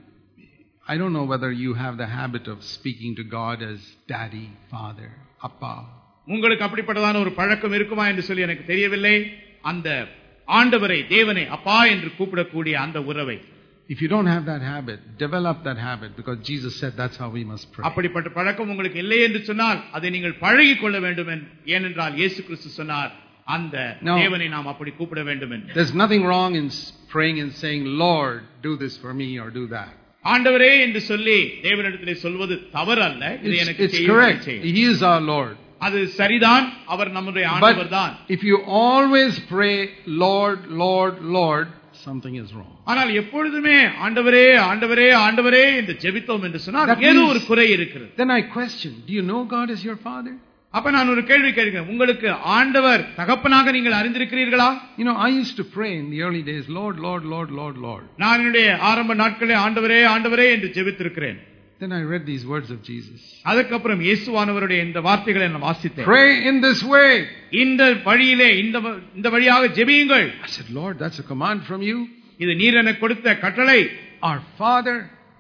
I don't know whether you have the habit of speaking to God as daddy, father, appa. உங்களுக்கு அப்படிப்பட்டதான ஒரு பழக்கம் இருக்குமா என்று சொல்லி எனக்கு தெரியவில்லை. அந்த ஆண்டவரை, தேவனை அப்பா என்று கூப்பிடக்கூடிய அந்த உறவை, if you don't have that habit, develop that habit because Jesus said that's how we must pray. அப்படிப்பட்ட பழக்கம் உங்களுக்கு இல்லை என்று சொன்னால் அதை நீங்கள் பழகிக் கொள்ள வேண்டும். ஏனென்றால் இயேசு கிறிஸ்து சொன்னார் அந்த தேவனை நாம் அப்படி கூப்பிட வேண்டும் என்று. There's nothing wrong in praying and saying Lord do this for me or do that. ஆண்டவரே என்று சொல்லி தேவனிடத்திலே சொல்வது தவறு அல்ல. இது எனக்கு correct. He is our Lord. அது சரிதான், அவர் நம்முடைய ஆண்டவர் தான். If you always pray Lord Lord Lord, something is wrong. ஆனால் எப்பொழுதுமே ஆண்டவரே ஆண்டவரே ஆண்டவரே என்று ஜெபித்தோம் என்று சொன்னால் ஏதோ ஒரு குறை இருக்கிறது. Then I question, do you know God as your father? அப்ப நான் ஒரு கேள்வி கேட்கிறேன், உங்களுக்கு ஆண்டவர் தகப்பனாக நீங்கள் அறிந்திருக்கிறீர்களா? You know, I used to pray in the early days, Lord Lord Lord Lord Lord. நான் என்னுடைய ஆரம்ப நாட்களிலே ஆண்டவரே ஆண்டவரே என்று ஜெபித்திருக்கிறேன். Then I read these words of Jesus. அதுக்கு அப்புறம் இயேசுவானவருடைய இந்த வார்த்தைகளை நான் வாசித்தேன். Pray in this way. இந்த வழியிலே இந்த வழியாக ஜெபியுங்கள். I said, Lord, that's a command from you. இது நீர் எனக்கு கொடுத்த கட்டளை. Our Father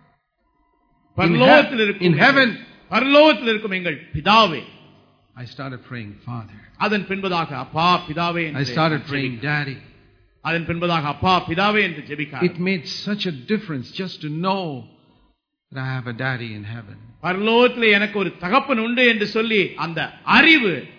பரலோகத்தில் இருக்கும், in heaven, பரலோகத்தில் இருக்கும் எங்கள் பிதாவே. I started praying Father. அதன் பின்பதாக அப்பா பிதாவே என்று. I started praying Daddy. அதன் பின்பதாக அப்பா பிதாவே என்று ஜெபிக்க. It made such a difference just to know that I have a daddy in heaven. பரலோகத்திலே எனக்கு ஒரு தகப்பன் உண்டு என்று சொல்லி அந்த அறிவு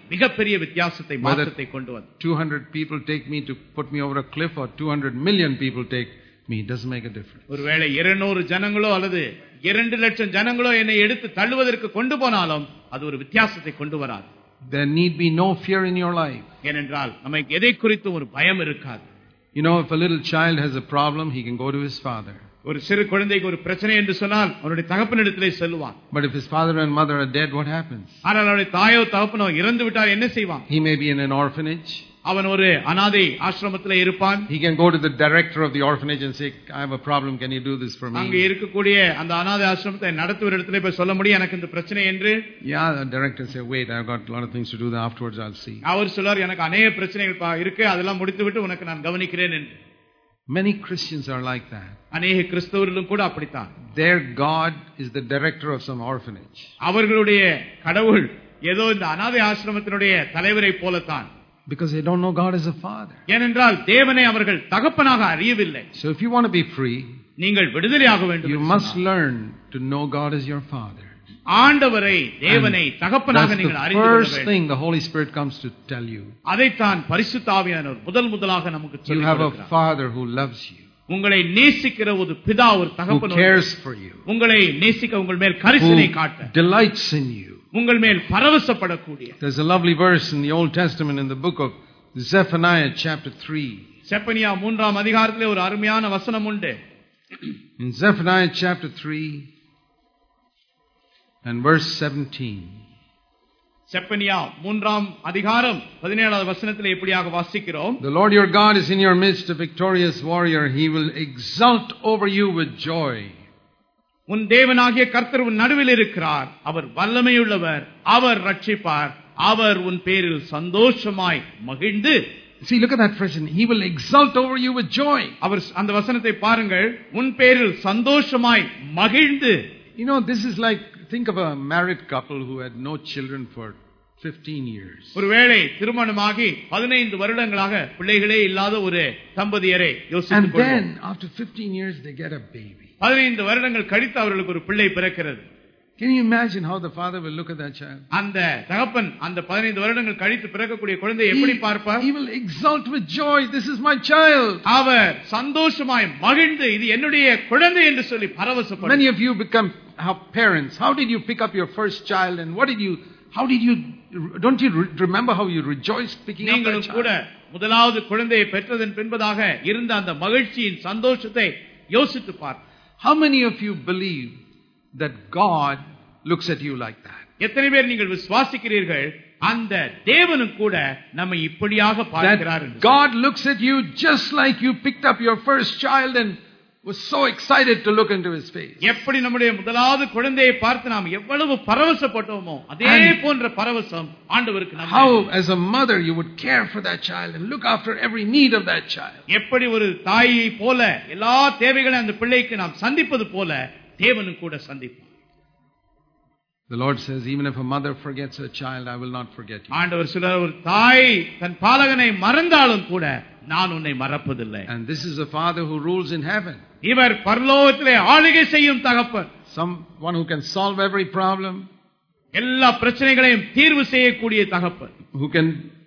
மிகப்பெரிய வித்தியாசத்தை மாற்றத்தை கொண்டு வந்தது. 200 people take me to put me over a cliff or 200 million people take me, it doesn't make a difference. ஒருவேளை 200 ஜனங்களோ அல்லது 2 லட்சம் ஜனங்களோ என்னை எடுத்து தள்ளுவதற்கு கொண்டு போனாலும் அது ஒரு வித்தியாசத்தை கொண்டு வராது. There need be no fear in your life. ஏனென்றால் நமக்கு எதை குறித்து ஒரு பயம் இருக்காது. You know, if a little child has a problem, he can go to his father. ஒரு சிறு குழந்தைக்கு ஒரு பிரச்சனை என்று சொன்னால் அவருடைய தகப்பனிடத்திலே செல்வான். But if his father and mother are dead, what happens? ஆனால் அவருடைய தாயோ தகப்பனோ இறந்து விட்டால் என்ன செய்வான்? He may be in an orphanage. அவன் ஒரு அனாதை ஆசிரமத்திலே இருப்பான். He can go to the director of the orphanage and say, I have a problem, can you do this for me? அங்க இருக்கக்கூடிய அந்த அனாதை ஆசிரமத்தை நடத்துவரிடத்திலே போய் சொல்ல முடியும் எனக்கு இந்த பிரச்சனை என்று. Yeah, the director say, wait, I've got a lot of things to do, afterwards I'll see. அவர் சொல்றார் எனக்கு अनेक பிரச்சனைகள் இருக்கு, அதெல்லாம் முடித்துவிட்டு உனக்கு நான் கவனிக்கிறேன் என்று. Many Christians are like that. अनेक கிறிஸ்தவர்களும் கூட அப்படித்தான். Their God is the director of some orphanage. அவர்களுடைய கடவுள் ஏதோ இந்த அனாதை ஆசிரமத்தினுடைய தலைவரை போலத்தான். Because they don't know God as a father. ஏனென்றால் தேவனை அவர்கள் தகப்பனாக அறியவில்லை. So if you want to be free, நீங்கள் விடுதலையாக வேண்டும். You must learn to know God as your father. ஆண்டவரை தேவனை தகப்பனாக நீங்கள் அறிந்து கொள்ள வேண்டும். First thing the Holy Spirit comes to tell you. அதைத்தான் பரிசுத்த ஆவியானவர் முதலாக நமக்கு சொல்லிக் கொடுக்கிறார். You have a father who loves you. உங்களை நேசிக்கிற ஒரு பிதா ஒரு தகப்பன் who cares for you. உங்களை நேசிக்க உங்கள் மேல் கரிசனை காட்ட. Delights in you. உங்கள் மேல் பரவசப்படக்கூடிய. There's a lovely verse in the Old Testament in the book of Zephaniah chapter 3. Zephaniah 3ஆம் அதிகாரத்திலே ஒரு அருமையான வசனம் உண்டு. In Zephaniah chapter 3 and verse 17. Zephaniah 3ஆம் அதிகாரம் 17வது வசனத்திலே இப்படியாக வாசிக்கிறோம். The Lord your God is in your midst, a victorious warrior. He will exult over you with joy. உன் தேவனாகிய கர்த்தர் உன் நடுவில் இருக்கிறார். அவர் வல்லமையுள்ளவர். அவர் ரட்சிப்பார். அவர் உன் பேரில் சந்தோஷமாய் மகிழ்ந்து. See, look at that phrase. He will exult over you with joy. அவர் அந்த வசனத்தை பாருங்கள். உன் பேரில் சந்தோஷமாய் மகிழ்ந்து. You know, this is like, think of a married couple who had no children for 15 years. ஒருவேளை திருமணமாகி 15 வருடங்களாக பிள்ளைகளே இல்லாத ஒரு தம்பதியரை யோசித்துக் கொள்ளுங்கள். And then after 15 years they get a baby. 15 வருடங்கள் கழித்து அவர்களுக்கு ஒரு பிள்ளை பிறக்கிறது. Can you imagine how the father will look at that child? அந்த தகப்பன் அந்த 15 வருடங்கள் கழித்து பிறக்கக்கூடிய குழந்தையை எப்படி பார்ப்பார்? He will exult with joy. This is my child. அவர் சந்தோஷமாய் மகிழ்ந்து இது என்னுடைய குழந்தை என்று சொல்லி பரவசப்படுவார். Many of you become parents. How did you pick up your first child and how did you don't you remember how you rejoiced picking up that child? நீங்களும் கூட முதலாவது குழந்தையை பெற்றதன் பின்பதாக இருந்த அந்த மகிழ்ச்சியின் சந்தோஷத்தை யோசித்து பார். How many of you believe that God looks at you like that? எத்தனை பேர் நீங்கள் விசுவாசிக்கிறீர்கள் அந்த தேவனும் கூட நம்மை இப்படியாக பார்க்கிறார் என்று? God looks at you just like you picked up your first child and was so excited to look into his face. எப்படி நம்முடைய முதலாவது குழந்தையை பார்த்து நாம் எவ்வளவு பரவசப்பட்டோமோ அதே போன்ற பரவசம் ஆண்டவருக்கு நம்ம. How as a mother you would care for that child and look after every need of that child. எப்படி ஒரு தாயை போல எல்லா தேவைகளையும் அந்த பிள்ளைக்கு நாம் சந்திப்பது போல தேவனும் கூட சந்திப்பார். The Lord says, even if a mother forgets her child, I will not forget you. ஆண்டவர் சொல்றார், ஒரு தாய் தன் பாலகனை மறந்தாலும் கூட நான் உன்னை மறப்பதில்லை. And this is a father who rules in heaven. இவர் பரலோகத்திலே ஆளுகை செய்யும் தகப்பன். Someone who can solve every problem. எல்லா பிரச்சனைகளையும் தீர்வு செய்யக்கூடிய தகப்பன். Who can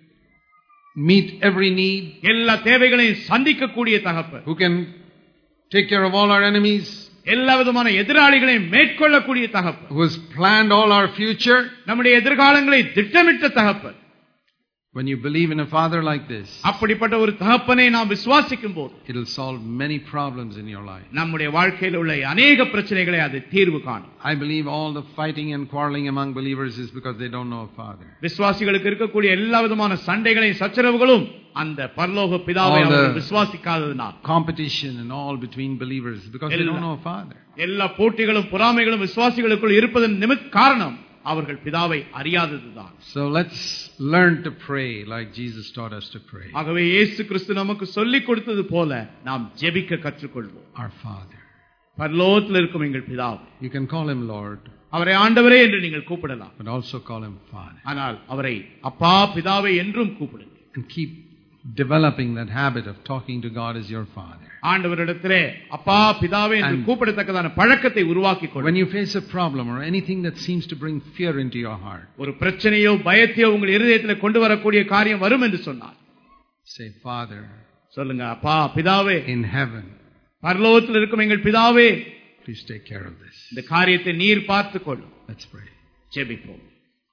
meet every need. எல்லா தேவைகளையும் சந்திக்கக்கூடிய தகப்பன். Who can take care of all our enemies. எல்லா விதமான எதிராளிகளையும் மேற்கொள்ளக்கூடிய தகப்பன். Who has planned all our future. நம்முடைய எதிர்காலங்களை திட்டமிட்ட தகப்பன். When you believe in a father like this, அப்படிப்பட்ட ஒரு தகப்பனை நாம் விசுவாசிக்கும்போது it will solve many problems in your life. நம்முடைய வாழ்க்கையில் உள்ள अनेक பிரச்சனைகளை அது தீர்வு காணும். I believe all the fighting and quarreling among believers is because they don't know a father. விசுவாசிகளுக்கு இருக்கக்கூடிய எல்லா விதமான சண்டைகளையும் சச்சரவுகளும் அந்த பரலோக பிதாவை அவர்கள் விசுவாசிக்காததனால். Competition and all between believers because they don't know a father. எல்லா போட்டிகளும் பொறாமைகளும் விசுவாசிகளுக்குள் இருப்பதன் காரணம் அவர்கள் பிதாவை அறியாததுதான். So let's learn to pray like Jesus taught us to pray. ஆகவே இயேசு கிறிஸ்து நமக்கு சொல்லிக் கொடுத்தது போல நாம் ஜெபிக்க கற்றுக்கொள்வோம். Our Father. பரலோகத்தில் இருக்கும் எங்கள் பிதாவே. You can call him Lord. அவரை ஆண்டவரே என்று நீங்கள் கூப்பிடலாம். But also call him Father. ஆனால் அவரை அப்பா பிதாவே என்றும் கூப்பிடுங்கள். And keep developing that habit of talking to God as your Father. ஆண்டவரிடத்திலே அப்பா பிதாவே என்று கூப்பிடத்தக்கதான பழக்கத்தை உருவாக்கிக் கொள்ளுங்கள். When you face a problem or anything that seems to bring fear into your heart, ஒரு பிரச்சனையோ பயத்தையோ உங்கள் இதயத்திலே கொண்டு வரக்கூடிய காரியம் வரும் என்று சொன்னார். say, Father, சொல்லுங்க, அப்பா பிதாவே in heaven, பரலோகத்தில் இருக்கும் எங்கள் பிதாவே, please take care of this. இந்த காரியத்தை நீர் பார்த்துக் கொள்ளும். Let's pray. ஜெபிப்போம்.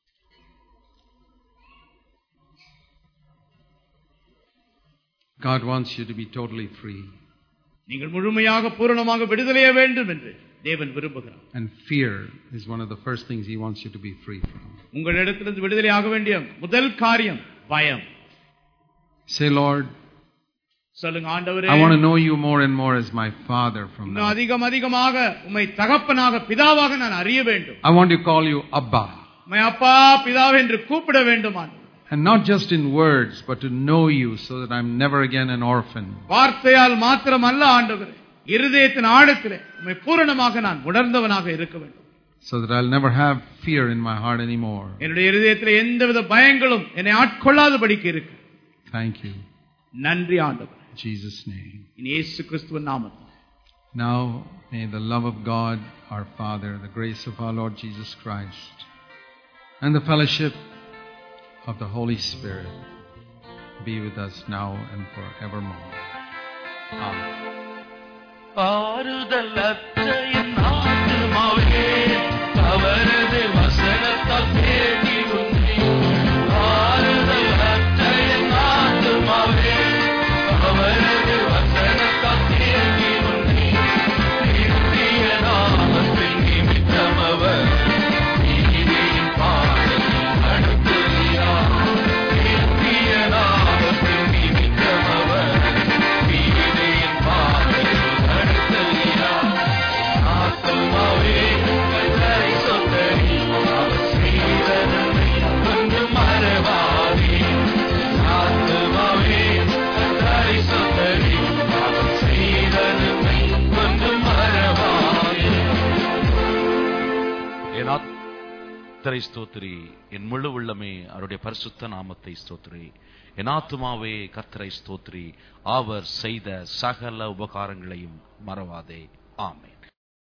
God wants you to be totally free. நீங்கள் முழுமையாக பூரணமாக விடுதலைய வேண்டும் என்று தேவன் விரும்புகிறார். And fear is one of the first things he wants you to be free from. உங்களிடத்திலிருந்து விடுதலையாக வேண்டிய முதல் காரியம் பயம். Say, Lord, சொல்லுங்க, ஆண்டவரே, I want to know you more and more as my Father from now. அதிகமாக உம்மை தகப்பனாக பிதாவாக நான் அறிய வேண்டும். I want to call you Abba. உம்மை அப்பா பிதாவே என்று கூப்பிட வேண்டும். And not just in words, but to know you so that I'm never again an orphan. வார்த்தையால் மாத்திரமல்ல ஆண்டவரே, இருதயத்தின் ஆழத்திலே உம்மை பூரணமாக நான் உணர்ந்தவனாக இருக்க வேண்டும். So that I'll never have fear in my heart anymore. என்னுடைய இருதயத்திலே எந்தவித பயங்களும் என்னை ஆட்கொள்ளாதபடிக்கு இருக்கு. Thank you. நன்றி ஆண்டவரே. In Jesus' name. இயேசு கிறிஸ்துவின் நாமத்தில். Now may the love of God our Father, the grace of our Lord Jesus Christ, and the fellowship of the Holy Spirit be with us now and forevermore. Amen. ஆறுதலற்ற என் ஆத்துமாவே, அவரது வசனத்தால் தேடி உன்னை. ஆறுதலற்ற என் ஆத்துமாவே, அவரது வசனத்தால் தேடி உன்னை. நித்திய நாமத்தின் நிமித்தம் அவர் நீதியின் பாதையில் நடத்துகிறார். நித்திய நாமத்தின் நிமித்தம் அவர் நீதியின் பாதையில் நடத்துகிறார். ஆத்துமாவே கர்த்தரை சொந்தரி, அவர் செய்த நன்மை ஒன்றும் மறவாதே. ஆத்துமாவே கர்த்தரை சொந்தரி, அவர் செய்த நன்மை ஒன்றும் மறவாதே. என் ஆத்துரை ஸ்தோத்திரி, என் முழு உள்ளமே அவருடைய பரிசுத்த நாமத்தை ஸ்தோத்திரி. என் ஆத்துமாவே கர்த்தரை ஸ்தோத்திரி, அவர் செய்த சகல உபகாரங்களையும் மறவாதே. ஆமென்.